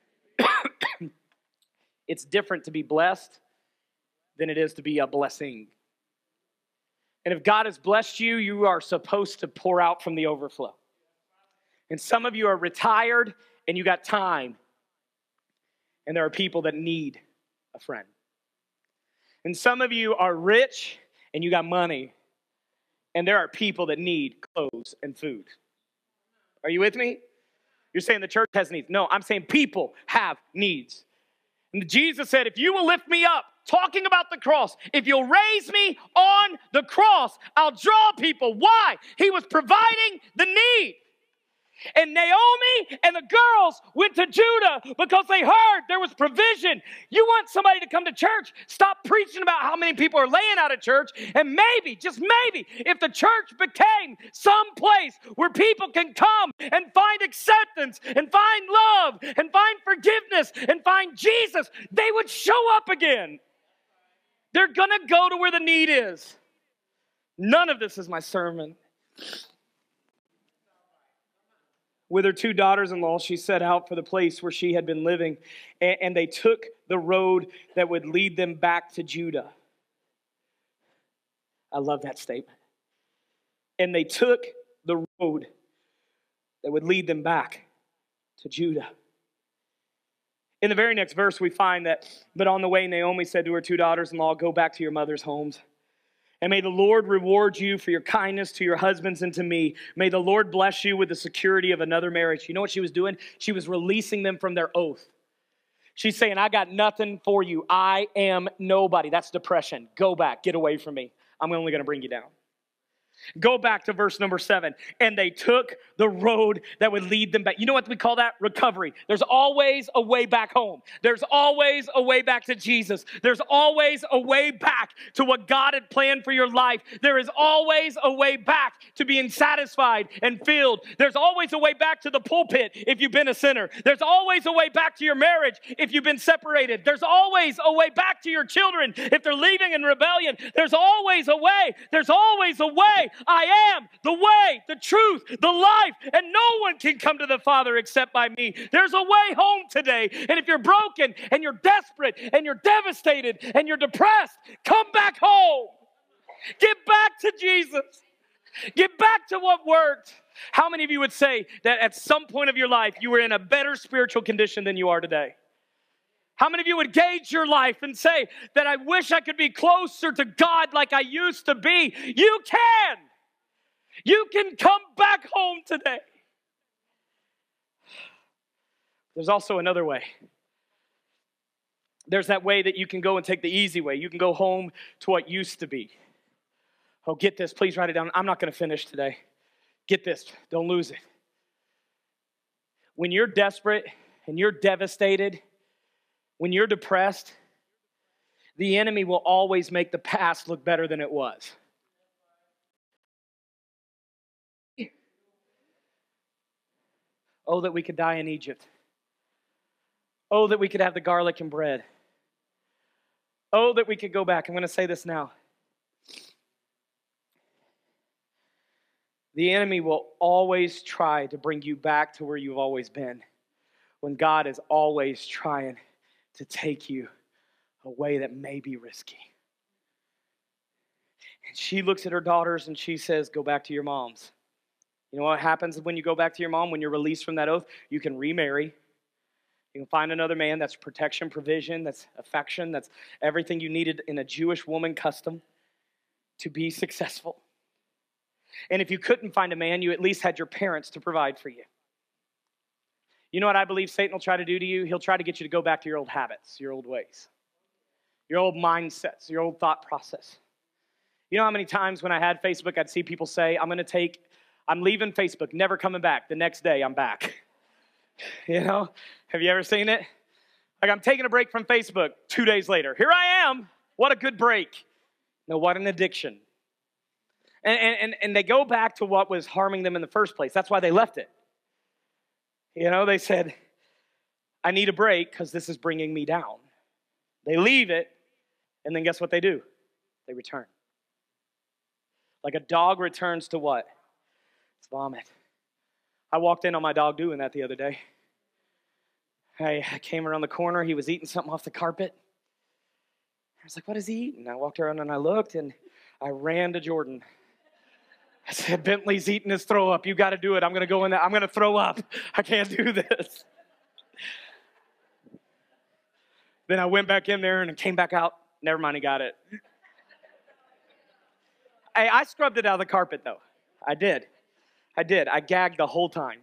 It's different to be blessed than it is to be a blessing. And if God has blessed you, you are supposed to pour out from the overflow. And some of you are retired and you got time. And there are people that need a friend. And some of you are rich and you got money. And there are people that need clothes and food. Are you with me? You're saying the church has needs. No, I'm saying people have needs. And Jesus said, if you will lift me up, talking about the cross, if you'll raise me on the cross, I'll draw people. Why? He was providing the need. And Naomi and the girls went to Judah because they heard there was provision. You want somebody to come to church, stop preaching about how many people are laying out of church, and maybe, just maybe, if the church became some place where people can come and find acceptance and find love and find forgiveness and find Jesus, they would show up again. They're going to go to where the need is. None of this is my sermon. With her two daughters-in-law, she set out for the place where she had been living, and, and they took the road that would lead them back to Judah. I love that statement. And they took the road that would lead them back to Judah. In the very next verse, we find that, but on the way, Naomi said to her two daughters-in-law, go back to your mother's homes. And may the Lord reward you for your kindness to your husbands and to me. May the Lord bless you with the security of another marriage. You know what she was doing? She was releasing them from their oath. She's saying, I got nothing for you. I am nobody. That's depression. Go back. Get away from me. I'm only going to bring you down. Go back to verse number seven. And they took the road that would lead them back. You know what we call that? Recovery. There's always a way back home. There's always a way back to Jesus. There's always a way back to what God had planned for your life. There is always a way back to being satisfied and filled. There's always a way back to the pulpit if you've been a sinner. There's always a way back to your marriage if you've been separated. There's always a way back to your children if they're leaving in rebellion. There's always a way. There's always a way. I am the way, the truth, the life, and no one can come to the Father except by me. There's a way home today. And if you're broken and you're desperate and you're devastated and you're depressed, come back home. Get back to Jesus. Get back to what worked. How many of you would say that at some point of your life you were in a better spiritual condition than you are today? How many of you would gauge your life and say that I wish I could be closer to God like I used to be? You can. You can come back home today. There's also another way. There's that way that you can go and take the easy way. You can go home to what used to be. Oh, get this. Please write it down. I'm not going to finish today. Get this. Don't lose it. When you're desperate and you're devastated, when you're depressed, The enemy will always make the past look better than it was. Oh, that we could die in Egypt. Oh, that we could have the garlic and bread. Oh, that we could go back. I'm going to say this now. The enemy will always try to bring you back to where you've always been, when God is always trying to take you a way that may be risky. And she looks at her daughters and she says, go back to your moms. You know what happens when you go back to your mom? When you're released from that oath, you can remarry. You can find another man that's protection, provision, that's affection, that's everything you needed in a Jewish woman custom to be successful. And if you couldn't find a man, you at least had your parents to provide for you. You know what I believe Satan will try to do to you? He'll try to get you to go back to your old habits, your old ways, your old mindsets, your old thought process. You know how many times when I had Facebook, I'd see people say, I'm going to take, I'm leaving Facebook, never coming back. The next day, I'm back. You know, have you ever seen it? Like, I'm taking a break from Facebook. Two days later, here I am. What a good break. No, what an addiction. And, and, and they go back to what was harming them in the first place. That's why they left it. You know, they said, I need a break because this is bringing me down. They leave it, and then guess what they do? They return. Like a dog returns to what? It's vomit. I walked in on my dog doing that the other day. I came around the corner. He was eating something off the carpet. I was like, what is he eating? I walked around and I looked, and I ran to Jordan. I said, Bentley's eating his throw up. You got to do it. I'm going to go in there. I'm going to throw up. I can't do this. Then I went back in there and came back out. Never mind, he got it. Hey, I scrubbed it out of the carpet, though. I did. I did. I gagged the whole time.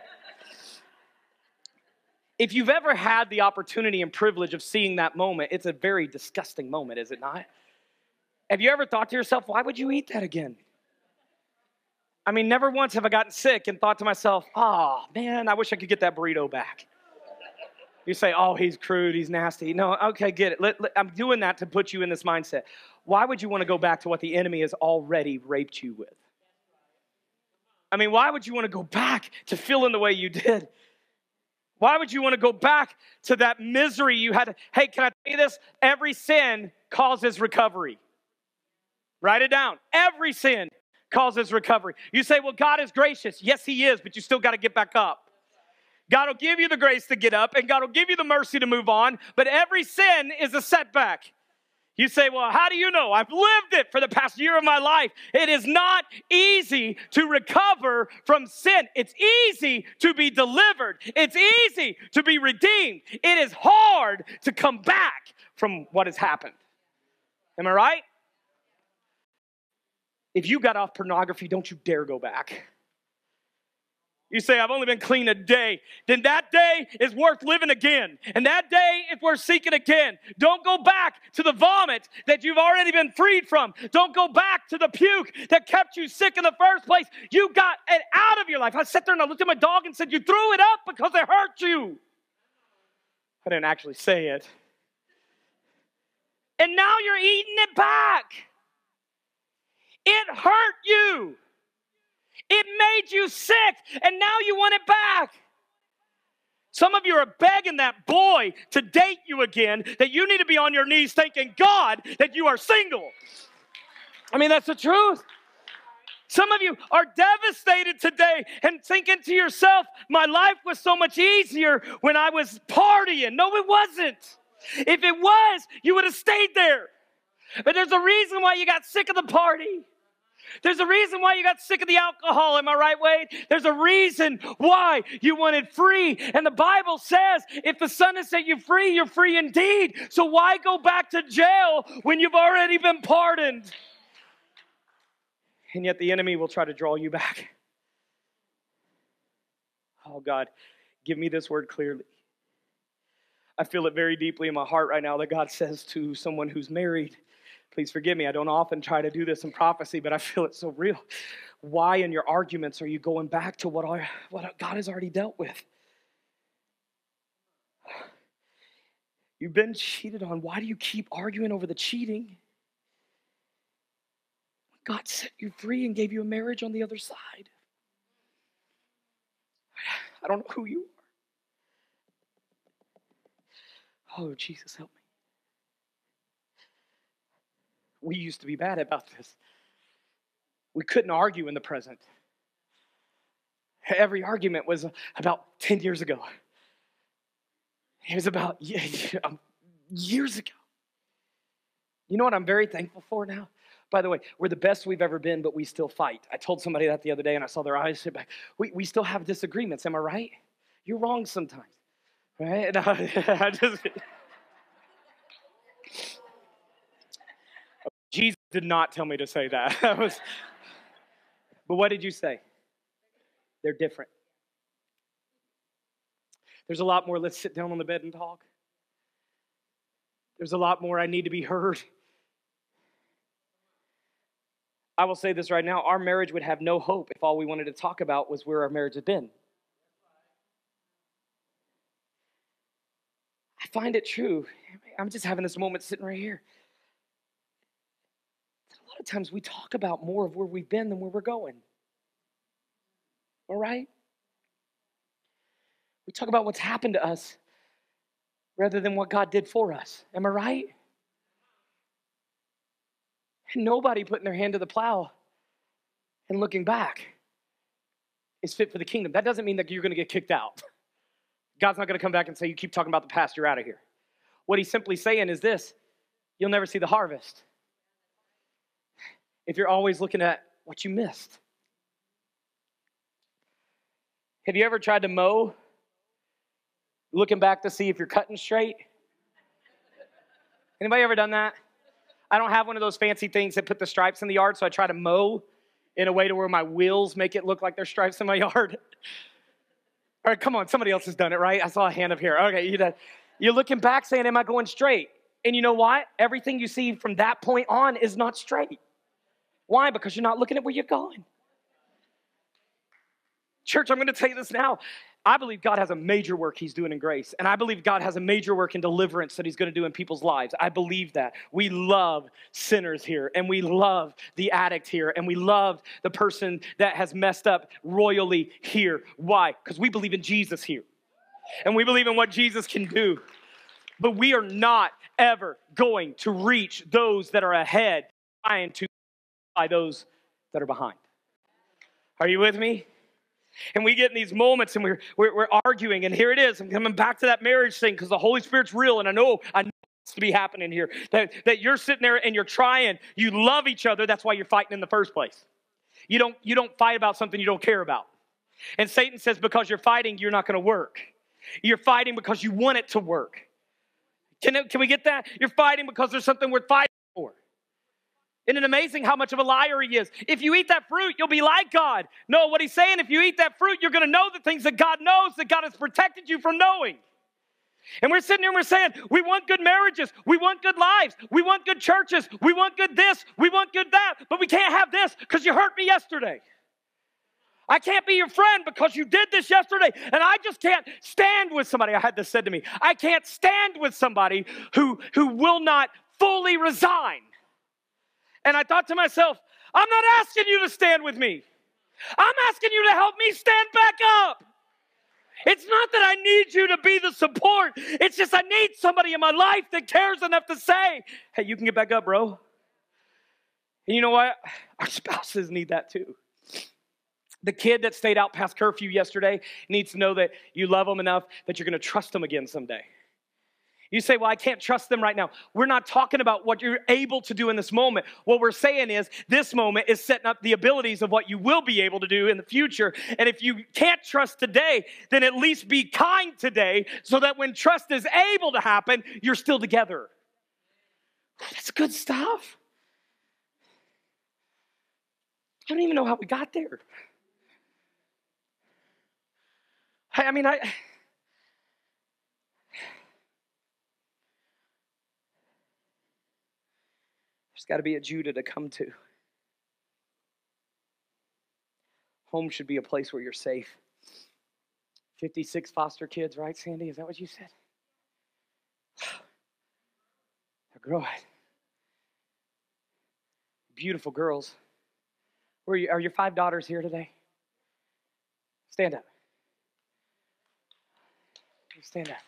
If you've ever had the opportunity and privilege of seeing that moment, it's a very disgusting moment, is it not? Have you ever thought to yourself, why would you eat that again? I mean, never once have I gotten sick and thought to myself, oh, man, I wish I could get that burrito back. You say, oh, he's crude, he's nasty. No, okay, get it. Let, let, I'm doing that to put you in this mindset. Why would you want to go back to what the enemy has already raped you with? I mean, why would you want to go back to feeling the way you did? Why would you want to go back to that misery you had? Hey, can I tell you this? Every sin causes recovery. Write it down. Every sin causes recovery. You say, well, God is gracious. Yes, he is, but you still got to get back up. God will give you the grace to get up, and God will give you the mercy to move on, but every sin is a setback. You say, well, how do you know? I've lived it for the past year of my life. It is not easy to recover from sin. It's easy to be delivered. It's easy to be redeemed. It is hard to come back from what has happened. Am I right? If you got off pornography, don't you dare go back. You say, I've only been clean a day. Then that day is worth living again. And that day is worth seeking again. Don't go back to the vomit that you've already been freed from. Don't go back to the puke that kept you sick in the first place. You got it out of your life. I sat there and I looked at my dog and said, you threw it up because it hurt you. I didn't actually say it. And now you're eating it back. It hurt you. It made you sick, and now you want it back. Some of you are begging that boy to date you again, that you need to be on your knees thanking God that you are single. I mean, that's the truth. Some of you are devastated today and thinking to yourself, my life was so much easier when I was partying. No, it wasn't. If it was, you would have stayed there. But there's a reason why you got sick of the party. There's a reason why you got sick of the alcohol, am I right, Wade? There's a reason why you wanted free. And the Bible says, if the Son has set you free, you're free indeed. So why go back to jail when you've already been pardoned? And yet the enemy will try to draw you back. Oh, God, give me this word clearly. I feel it very deeply in my heart right now that God says to someone who's married, please forgive me, I don't often try to do this in prophecy, but I feel it so real. Why in your arguments are you going back to what, our, what God has already dealt with? You've been cheated on. Why do you keep arguing over the cheating? God set you free and gave you a marriage on the other side. I don't know who you are. Oh, Jesus, help me. We used to be bad about this. We couldn't argue in the present. Every argument was about ten years ago. It was about years ago. You know what I'm very thankful for now? By the way, we're the best we've ever been, but we still fight. I told somebody that the other day, and I saw their eyes sit back. We, we still have disagreements, am I right? You're wrong sometimes, right? And I, I just, Jesus did not tell me to say that. That was, but what did you say? They're different. There's a lot more, let's sit down on the bed and talk. There's a lot more, I need to be heard. I will say this right now, our marriage would have no hope if all we wanted to talk about was where our marriage had been. I find it true. I'm just having this moment sitting right here. A lot of times we talk about more of where we've been than where we're going. All right? We talk about what's happened to us rather than what God did for us. Am I right? And nobody putting their hand to the plow and looking back is fit for the kingdom. That doesn't mean that you're going to get kicked out. God's not going to come back and say, you keep talking about the past, you're out of here. What he's simply saying is this: you'll never see the harvest if you're always looking at what you missed. Have you ever tried to mow, looking back to see if you're cutting straight? Anybody ever done that? I don't have one of those fancy things that put the stripes in the yard, so I try to mow in a way to where my wheels make it look like there's stripes in my yard. All right, come on, somebody else has done it, right? I saw a hand up here. Okay, you done. You're looking back saying, am I going straight? And you know what? Everything you see from that point on is not straight. Why? Because you're not looking at where you're going. Church, I'm going to tell you this now. I believe God has a major work he's doing in grace. And I believe God has a major work in deliverance that he's going to do in people's lives. I believe that. We love sinners here. And we love the addict here. And we love the person that has messed up royally here. Why? Because we believe in Jesus here. And we believe in what Jesus can do. But we are not ever going to reach those that are ahead, trying to by those that are behind. Are you with me? And we get in these moments and we're, we're, we're arguing, and here it is. I'm coming back to that marriage thing because the Holy Spirit's real, and I know, I know it's to be happening here. That, that you're sitting there and you're trying, you love each other, that's why you're fighting in the first place. You don't, you don't fight about something you don't care about. And Satan says because you're fighting, you're not going to work. You're fighting because you want it to work. Can, it, can we get that? You're fighting because there's something worth fighting for. Isn't it amazing how much of a liar he is? If you eat that fruit, you'll be like God. No, what he's saying, if you eat that fruit, you're going to know the things that God knows, that God has protected you from knowing. And we're sitting here and we're saying, we want good marriages. We want good lives. We want good churches. We want good this. We want good that. But we can't have this because you hurt me yesterday. I can't be your friend because you did this yesterday. And I just can't stand with somebody. I had this said to me. I can't stand with somebody who, who will not fully resign. And I thought to myself, I'm not asking you to stand with me. I'm asking you to help me stand back up. It's not that I need you to be the support. It's just I need somebody in my life that cares enough to say, hey, you can get back up, bro. And you know what? Our spouses need that too. The kid that stayed out past curfew yesterday needs to know that you love them enough that you're going to trust them again someday. You say, well, I can't trust them right now. We're not talking about what you're able to do in this moment. What we're saying is this moment is setting up the abilities of what you will be able to do in the future. And if you can't trust today, then at least be kind today so that when trust is able to happen, you're still together. That's good stuff. I don't even know how we got there. I, I mean, I... There's got to be a Judah to come to. Home should be a place where you're safe. fifty-six foster kids, right, Sandy? Is that what you said? girl. Beautiful girls. Where are, you, are your five daughters here today? Stand up. Stand up.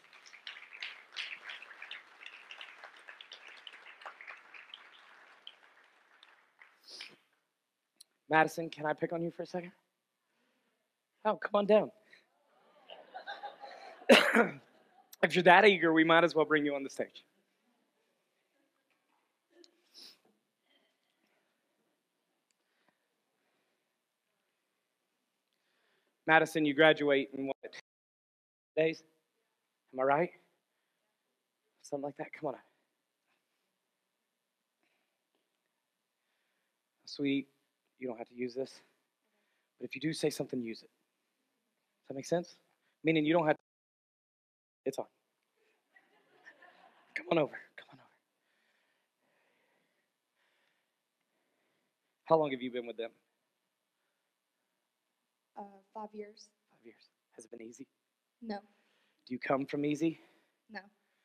Madison, can I pick on you for a second? Oh, come on down. If you're that eager, we might as well bring you on the stage. Madison, you graduate in what days? Am I right? Something like that. Come on up. Sweetie, you don't have to use this. But if you do say something, use it. Does that make sense? Meaning you don't have to. It's on. Come on over. Come on over. How long have you been with them? Uh, five years. Five years. Has it been easy? No. Do you come from easy? No.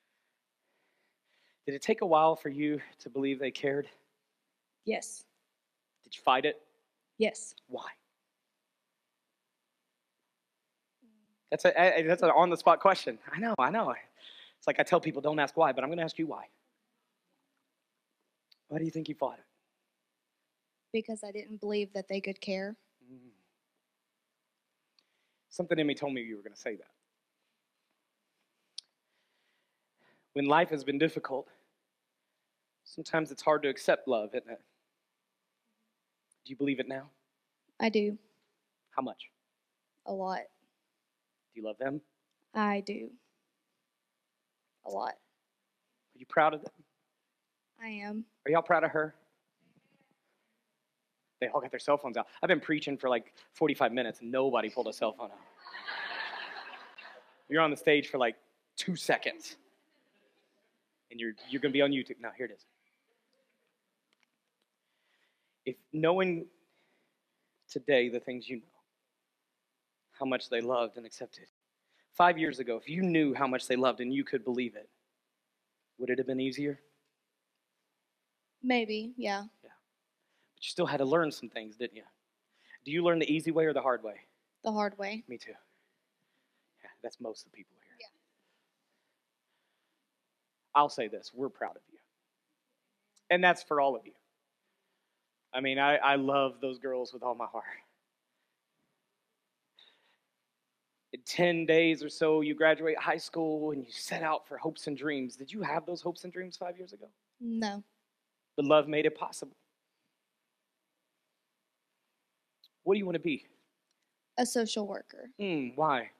Did it take a while for you to believe they cared? Yes. Did you fight it? Yes. Why? That's a that's an on the spot question. I know, I know. It's like I tell people, don't ask why, but I'm going to ask you why. Why do you think you fought it? Because I didn't believe that they could care. Mm. Something in me told me you were going to say that. When life has been difficult, sometimes it's hard to accept love, isn't it? Do you believe it now? I do. How much? A lot. Do you love them? I do. A lot. Are you proud of them? I am. Are y'all proud of her? They all got their cell phones out. I've been preaching for like forty-five minutes and nobody pulled a cell phone out. You're on the stage for like two seconds. And you're you're going to be on YouTube. Now, here it is. If knowing today the things you know, how much they loved and accepted, five years ago, if you knew how much they loved and you could believe it, would it have been easier? Maybe, yeah. Yeah. But you still had to learn some things, didn't you? Do you learn the easy way or the hard way? The hard way. Me too. Yeah, that's most of the people here. Yeah. I'll say this, we're proud of you. And that's for all of you. I mean, I, I love those girls with all my heart. In ten days or so, you graduate high school and you set out for hopes and dreams. Did you have those hopes and dreams five years ago? No. But love made it possible. What do you want to be? A social worker. Mm, why?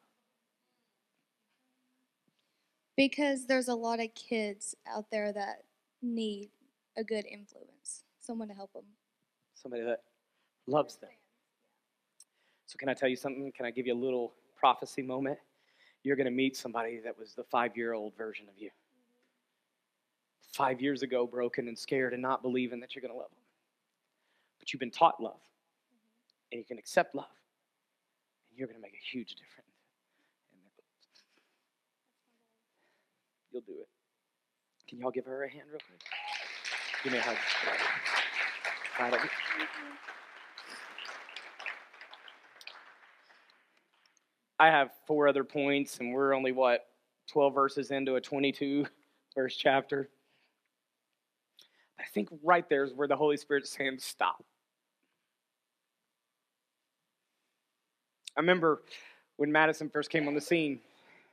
Because there's a lot of kids out there that need a good influence. Someone to help them. Somebody that loves them. So can I tell you something? Can I give you a little prophecy moment? You're going to meet somebody that was the five-year-old version of you. Five years ago, broken and scared and not believing that you're going to love them. But you've been taught love. And you can accept love. And you're going to make a huge difference. You'll do it. Can y'all give her a hand real quick? Give me a hug. Proud of you. I have four other points, and we're only, what, twelve verses into a twenty-two verse chapter. I think right there is where the Holy Spirit's saying, stop. I remember when Madison first came on the scene.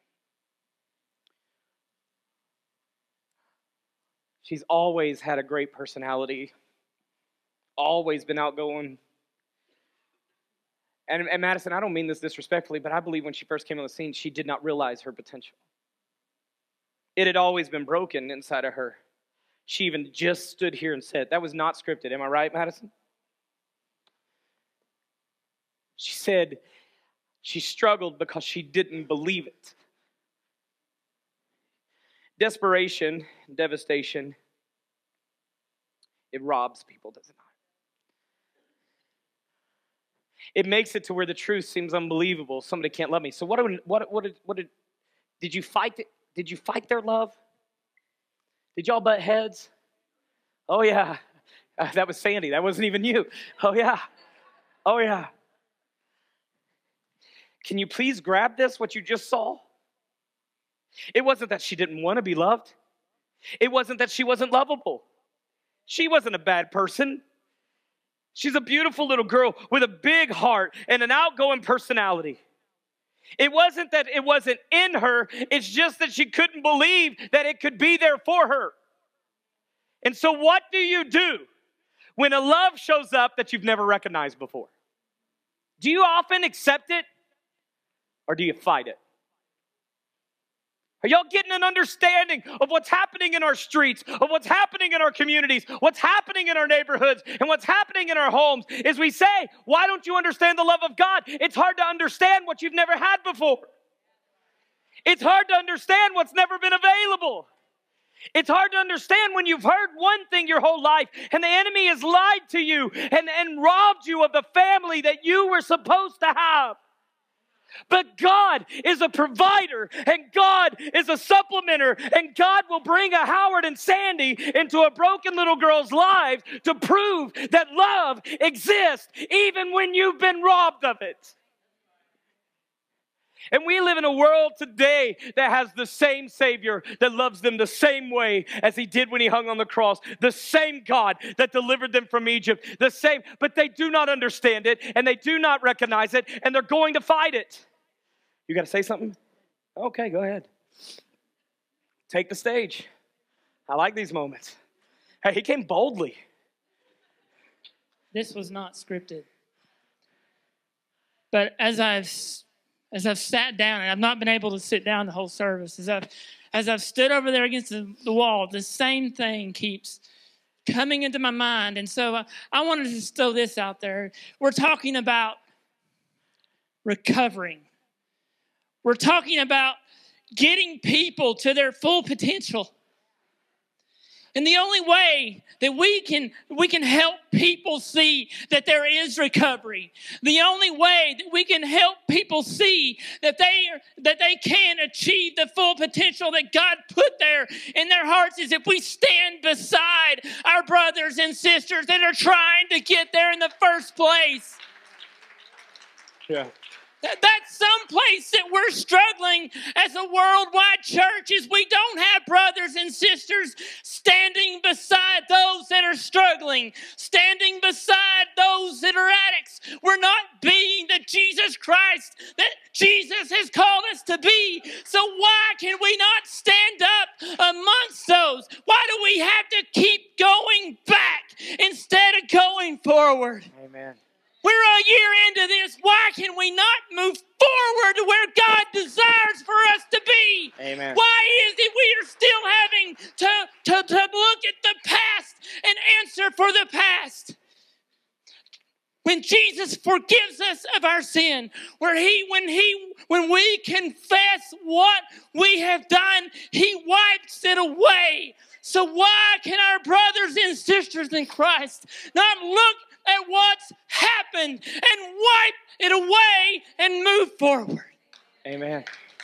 She's always had a great personality, always been outgoing. And, and Madison, I don't mean this disrespectfully, but I believe when she first came on the scene, she did not realize her potential. It had always been broken inside of her. She even just stood here and said, that was not scripted. Am I right, Madison? She said she struggled because she didn't believe it. Desperation, devastation, it robs people, does it not? It makes it to where the truth seems unbelievable. Somebody can't love me. So what? What? What? Did, what did? Did you fight? Did you fight their love? Did y'all butt heads? Oh, yeah. Uh, that was Sandy. That wasn't even you. Oh, yeah. Oh, yeah. Can you please grab this, what you just saw? It wasn't that she didn't want to be loved. It wasn't that she wasn't lovable. She wasn't a bad person. She's a beautiful little girl with a big heart and an outgoing personality. It wasn't that it wasn't in her. It's just that she couldn't believe that it could be there for her. And so what do you do when a love shows up that you've never recognized before? Do you often accept it or do you fight it? Are y'all getting an understanding of what's happening in our streets, of what's happening in our communities, what's happening in our neighborhoods, and what's happening in our homes? Is we say, why don't you understand the love of God? It's hard to understand what you've never had before. It's hard to understand what's never been available. It's hard to understand when you've heard one thing your whole life and the enemy has lied to you and, and robbed you of the family that you were supposed to have. But God is a provider, and God is a supplementer, and God will bring a Howard and Sandy into a broken little girl's life to prove that love exists even when you've been robbed of it. And we live in a world today that has the same Savior that loves them the same way as He did when He hung on the cross. The same God that delivered them from Egypt. The same, but they do not understand it, and they do not recognize it, and they're going to fight it. You got to say something? Okay, go ahead. Take the stage. I like these moments. Hey, he came boldly. This was not scripted. But as I've as I've sat down, and I've not been able to sit down the whole service, as I've as I've stood over there against the, the wall, the same thing keeps coming into my mind. And so I, I wanted to just throw this out there. We're talking about recovering. We're talking about getting people to their full potential. And the only way that we can we can help people see that there is recovery, the only way that we can help people see that they are, that they can achieve the full potential that God put there in their hearts is if we stand beside our brothers and sisters that are trying to get there in the first place. Yeah. That's some place that we're struggling as a worldwide church is we don't have brothers and sisters standing beside those that are struggling, standing beside those that are addicts. We're not being the Jesus Christ that Jesus has called us to be. So why can we not stand up amongst those? Why do we have to keep going back instead of going forward? Amen. We're a year into this. Why can we not move forward to where God desires for us to be? Amen. Why is it we are still having to, to, to look at the past and answer for the past? When Jesus forgives us of our sin, where he, when he, when we confess what we have done, He wipes it away. So why can our brothers and sisters in Christ not look at what's happened and wipe it away and move forward? Amen.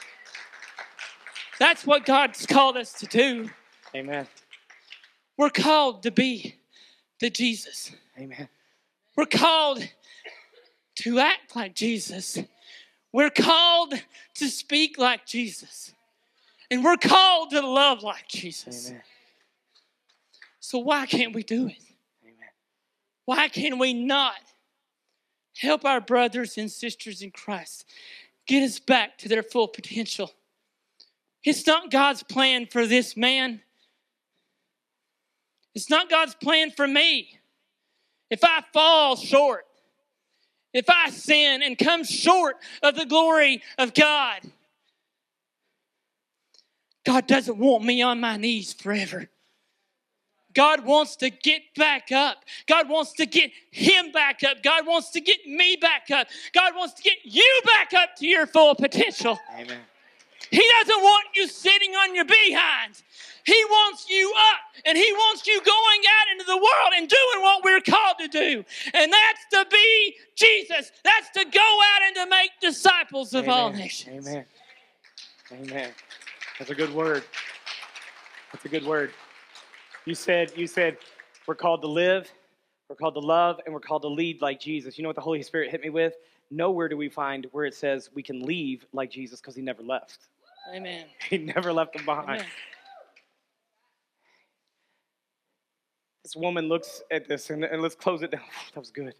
That's what God's called us to do. Amen. We're called to be the Jesus. Amen. We're called to act like Jesus. We're called to speak like Jesus. And we're called to love like Jesus. Amen. So why can't we do it? Why can we not help our brothers and sisters in Christ get us back to their full potential? It's not God's plan for this man. It's not God's plan for me. If I fall short, if I sin and come short of the glory of God, God doesn't want me on my knees forever. God wants to get back up. God wants to get him back up. God wants to get me back up. God wants to get you back up to your full potential. Amen. He doesn't want you sitting on your behind. He wants you up, and He wants you going out into the world and doing what we're called to do. And that's to be Jesus. That's to go out and to make disciples of Amen. all nations. Amen. Amen. That's a good word. That's a good word. You said, you said, we're called to live, we're called to love, and we're called to lead like Jesus. You know what the Holy Spirit hit me with? Nowhere do we find where it says we can leave like Jesus because he never left. Amen. He never left them behind. Amen. This woman looks at this, and, and let's close it down. That was good.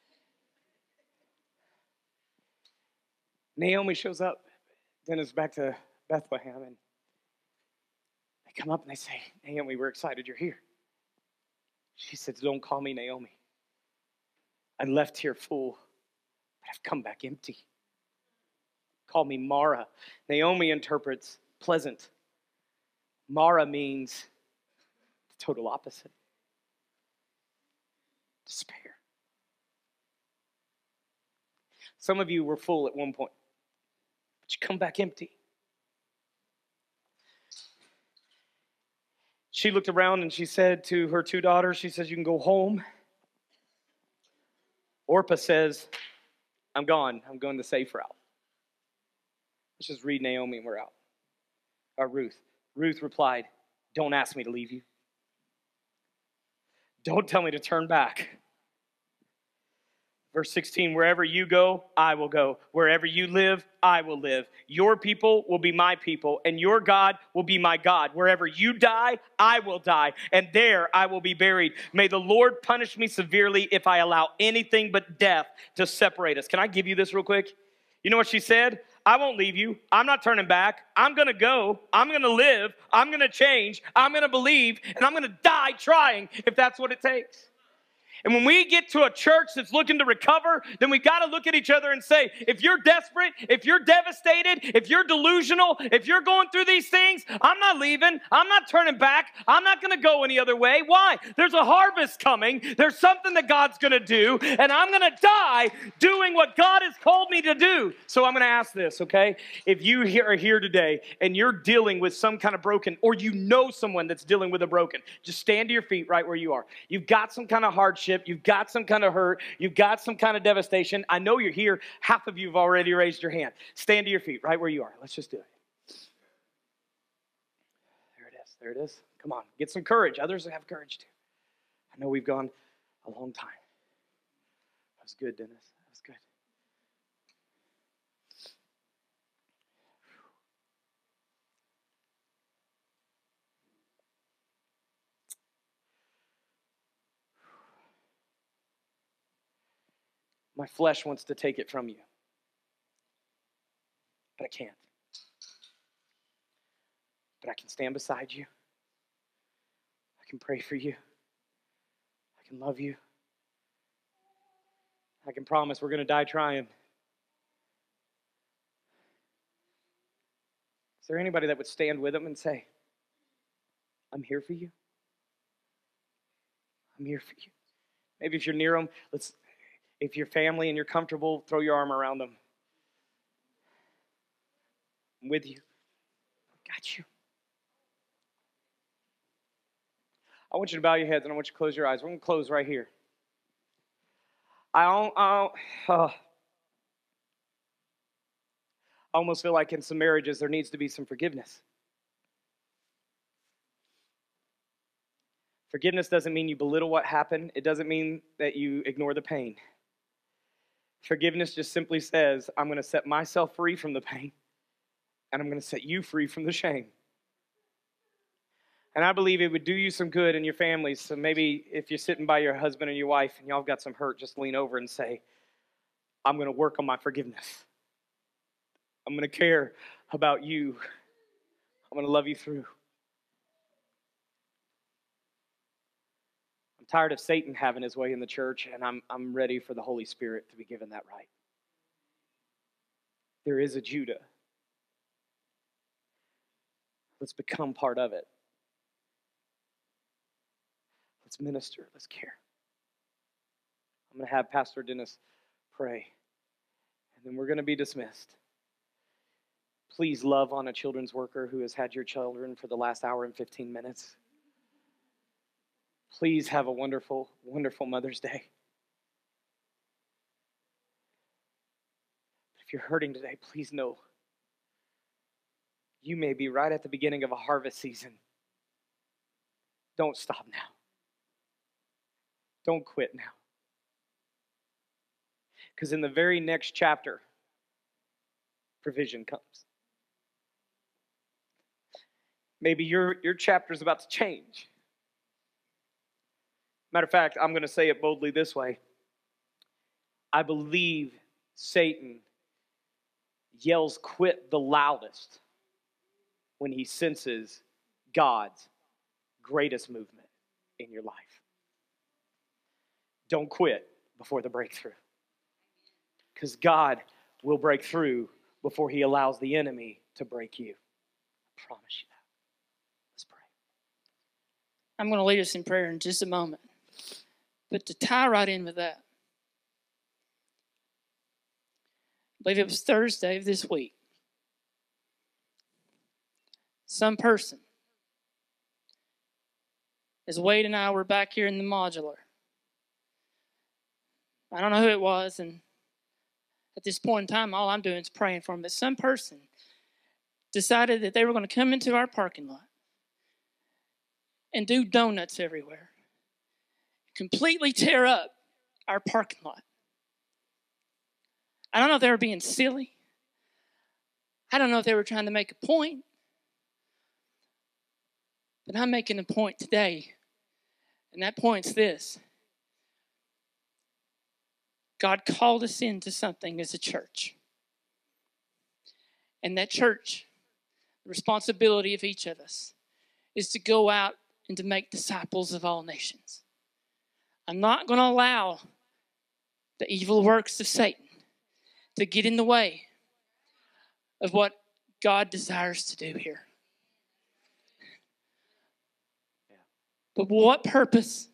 Naomi shows up. Then it's back to Bethlehem, and they come up and they say, Naomi, we're excited you're here. She said, don't call me Naomi. I left here full, but I've come back empty. Call me Mara. Naomi interprets pleasant. Mara means the total opposite. Despair. Some of you were full at one point, but you come back empty. She looked around and she said to her two daughters, she says, you can go home. Orpah says, I'm gone. I'm going the safe route. Let's just read Naomi and we're out. Or Ruth. Ruth replied, don't ask me to leave you. Don't tell me to turn back. Verse sixteen, wherever you go, I will go. Wherever you live, I will live. Your people will be my people, and your God will be my God. Wherever you die, I will die, and there I will be buried. May the Lord punish me severely if I allow anything but death to separate us. Can I give you this real quick? You know what she said? I won't leave you. I'm not turning back. I'm going to go. I'm going to live. I'm going to change. I'm going to believe, and I'm going to die trying if that's what it takes. And when we get to a church that's looking to recover, then we got to look at each other and say, if you're desperate, if you're devastated, if you're delusional, if you're going through these things, I'm not leaving. I'm not turning back. I'm not going to go any other way. Why? There's a harvest coming. There's something that God's going to do, and I'm going to die doing what God has called me to do. So I'm going to ask this, okay? If you here are here today and you're dealing with some kind of broken, or you know someone that's dealing with a broken, just stand to your feet right where you are. You've got some kind of hardship. You've got some kind of hurt. You've got some kind of devastation. I know you're here. Half of you have already raised your hand. Stand to your feet right where you are. Let's just do it. There it is. There it is. Come on. Get some courage. Others have courage too. I know we've gone a long time. That was good, Dennis. That was good. My flesh wants to take it from you, but I can't. But I can stand beside you. I can pray for you. I can love you. I can promise we're going to die trying. Is there anybody that would stand with them and say, I'm here for you? I'm here for you. Maybe if you're near them, let's... If you're family and you're comfortable, throw your arm around them. I'm with you. Got you. I want you to bow your heads and I want you to close your eyes. We're going to close right here. I, don't, I, don't, uh, I almost feel like in some marriages there needs to be some forgiveness. Forgiveness doesn't mean you belittle what happened. It doesn't mean that you ignore the pain. Forgiveness just simply says, I'm going to set myself free from the pain, and I'm going to set you free from the shame. And I believe it would do you some good in your families. So maybe if you're sitting by your husband and your wife and y'all got some hurt, just lean over and say, I'm going to work on my forgiveness. I'm going to care about you. I'm going to love you through. I'm tired of Satan having his way in the church, and I'm, I'm ready for the Holy Spirit to be given that right. There is a Judah. Let's become part of it. Let's minister. Let's care. I'm going to have Pastor Dennis pray, and then we're going to be dismissed. Please love on a children's worker who has had your children for the last hour and fifteen minutes. Please have a wonderful, wonderful Mother's Day. If you're hurting today, please know you may be right at the beginning of a harvest season. don't stop now. Don't quit now. Because in the very next chapter, provision comes. Maybe your, your chapter is about to change. Matter of fact, I'm going to say it boldly this way. I believe Satan yells quit the loudest when he senses God's greatest movement in your life. Don't quit before the breakthrough. Because God will break through before he allows the enemy to break you. I promise you that. Let's pray. I'm going to lead us in prayer in just a moment. But to tie right in with that, I believe it was Thursday of this week. Some person, as Wade and I were back here in the modular, I don't know who it was, and at this point in time, all I'm doing is praying for them. But some person decided that they were going to come into our parking lot and do donuts everywhere. Completely tear up our parking lot. I don't know if they were being silly. I don't know if they were trying to make a point. But I'm making a point today. And that point's this. God called us into something as a church. And that church, the responsibility of each of us, is to go out and to make disciples of all nations. I'm not going to allow the evil works of Satan to get in the way of what God desires to do here. But what purpose?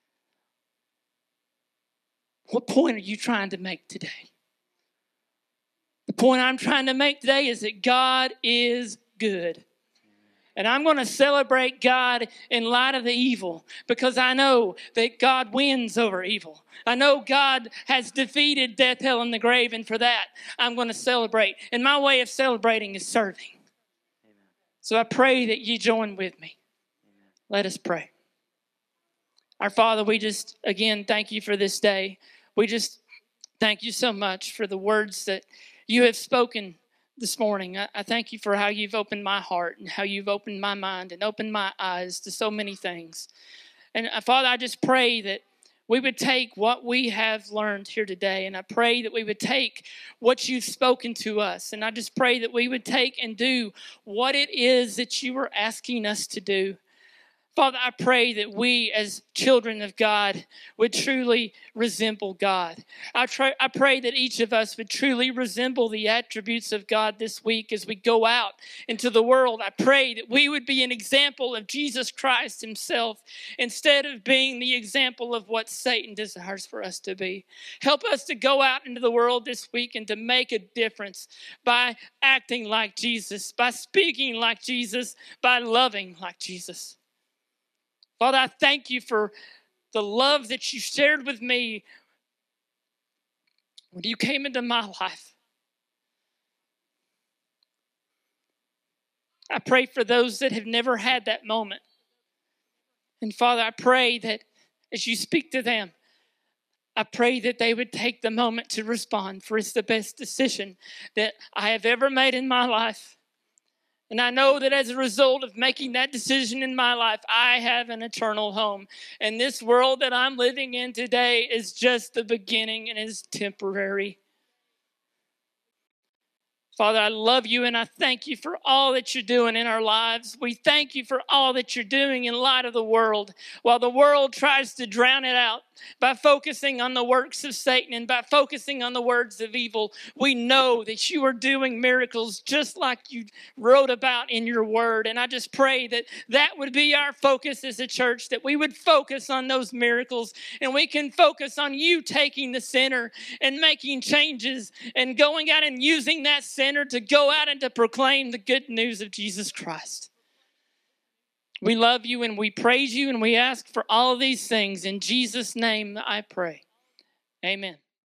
What point are you trying to make today? The point I'm trying to make today is that God is good. And I'm going to celebrate God in light of the evil because I know that God wins over evil. I know God has defeated death, hell, and the grave, and for that, I'm going to celebrate. And my way of celebrating is serving. Amen. So I pray that you join with me. Amen. Let us pray. Our Father, we just, again, thank you for this day. We just thank you so much for the words that you have spoken this morning. I, I thank you for how you've opened my heart and how you've opened my mind and opened my eyes to so many things. And uh, Father, I just pray that we would take what we have learned here today, and I pray that we would take what you've spoken to us, and I just pray that we would take and do what it is that you are asking us to do. Father, I pray that we as children of God would truly resemble God. I, try, I pray that each of us would truly resemble the attributes of God this week as we go out into the world. I pray that we would be an example of Jesus Christ himself instead of being the example of what Satan desires for us to be. Help us to go out into the world this week and to make a difference by acting like Jesus, by speaking like Jesus, by loving like Jesus. Father, I thank you for the love that you shared with me when you came into my life. I pray for those that have never had that moment. And Father, I pray that as you speak to them, I pray that they would take the moment to respond, for it's the best decision that I have ever made in my life. And I know that as a result of making that decision in my life, I have an eternal home. And this world that I'm living in today is just the beginning and is temporary. Father, I love you and I thank you for all that you're doing in our lives. We thank you for all that you're doing in light of the world. While the world tries to drown it out by focusing on the works of Satan and by focusing on the words of evil, we know that you are doing miracles just like you wrote about in your word. And I just pray that that would be our focus as a church, that we would focus on those miracles and we can focus on you taking the center and making changes and going out and using that center to go out and to proclaim the good news of Jesus Christ. We love you and we praise you and we ask for all of these things. In Jesus' name I pray. Amen.